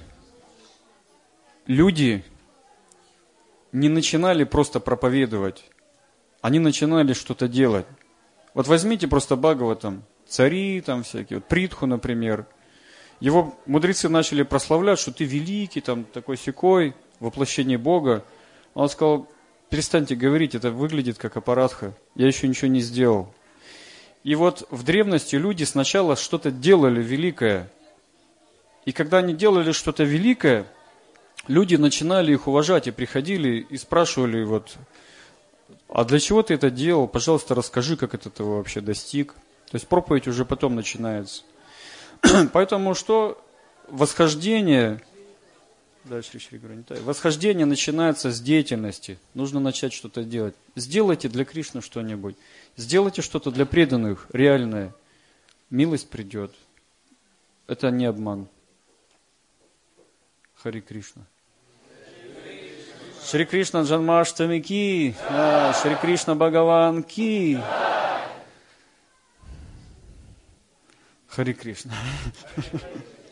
люди не начинали просто проповедовать. Они начинали что-то делать. Вот возьмите просто Бхагаватам, цари там всякие, вот Притху, например. Его мудрецы начали прославлять, что ты великий, там такой-сякой, воплощение Бога. Он сказал: перестаньте говорить, это выглядит как аппаратха, я еще ничего не сделал. И вот в древности люди сначала что-то делали великое. И когда они делали что-то великое, люди начинали их уважать и приходили и спрашивали: вот, а для чего ты это делал? Пожалуйста, расскажи, как ты этого вообще достиг. То есть проповедь уже потом начинается. Поэтому что восхождение начинается с деятельности. Нужно начать что-то делать. Сделайте для Кришны что-нибудь. Сделайте что-то для преданных, реальное. Милость придет. Это не обман. Хари Кришна. Шри Кришна Джанмаштами ки, Шри Кришна Бхагаван ки. Хари Кришна.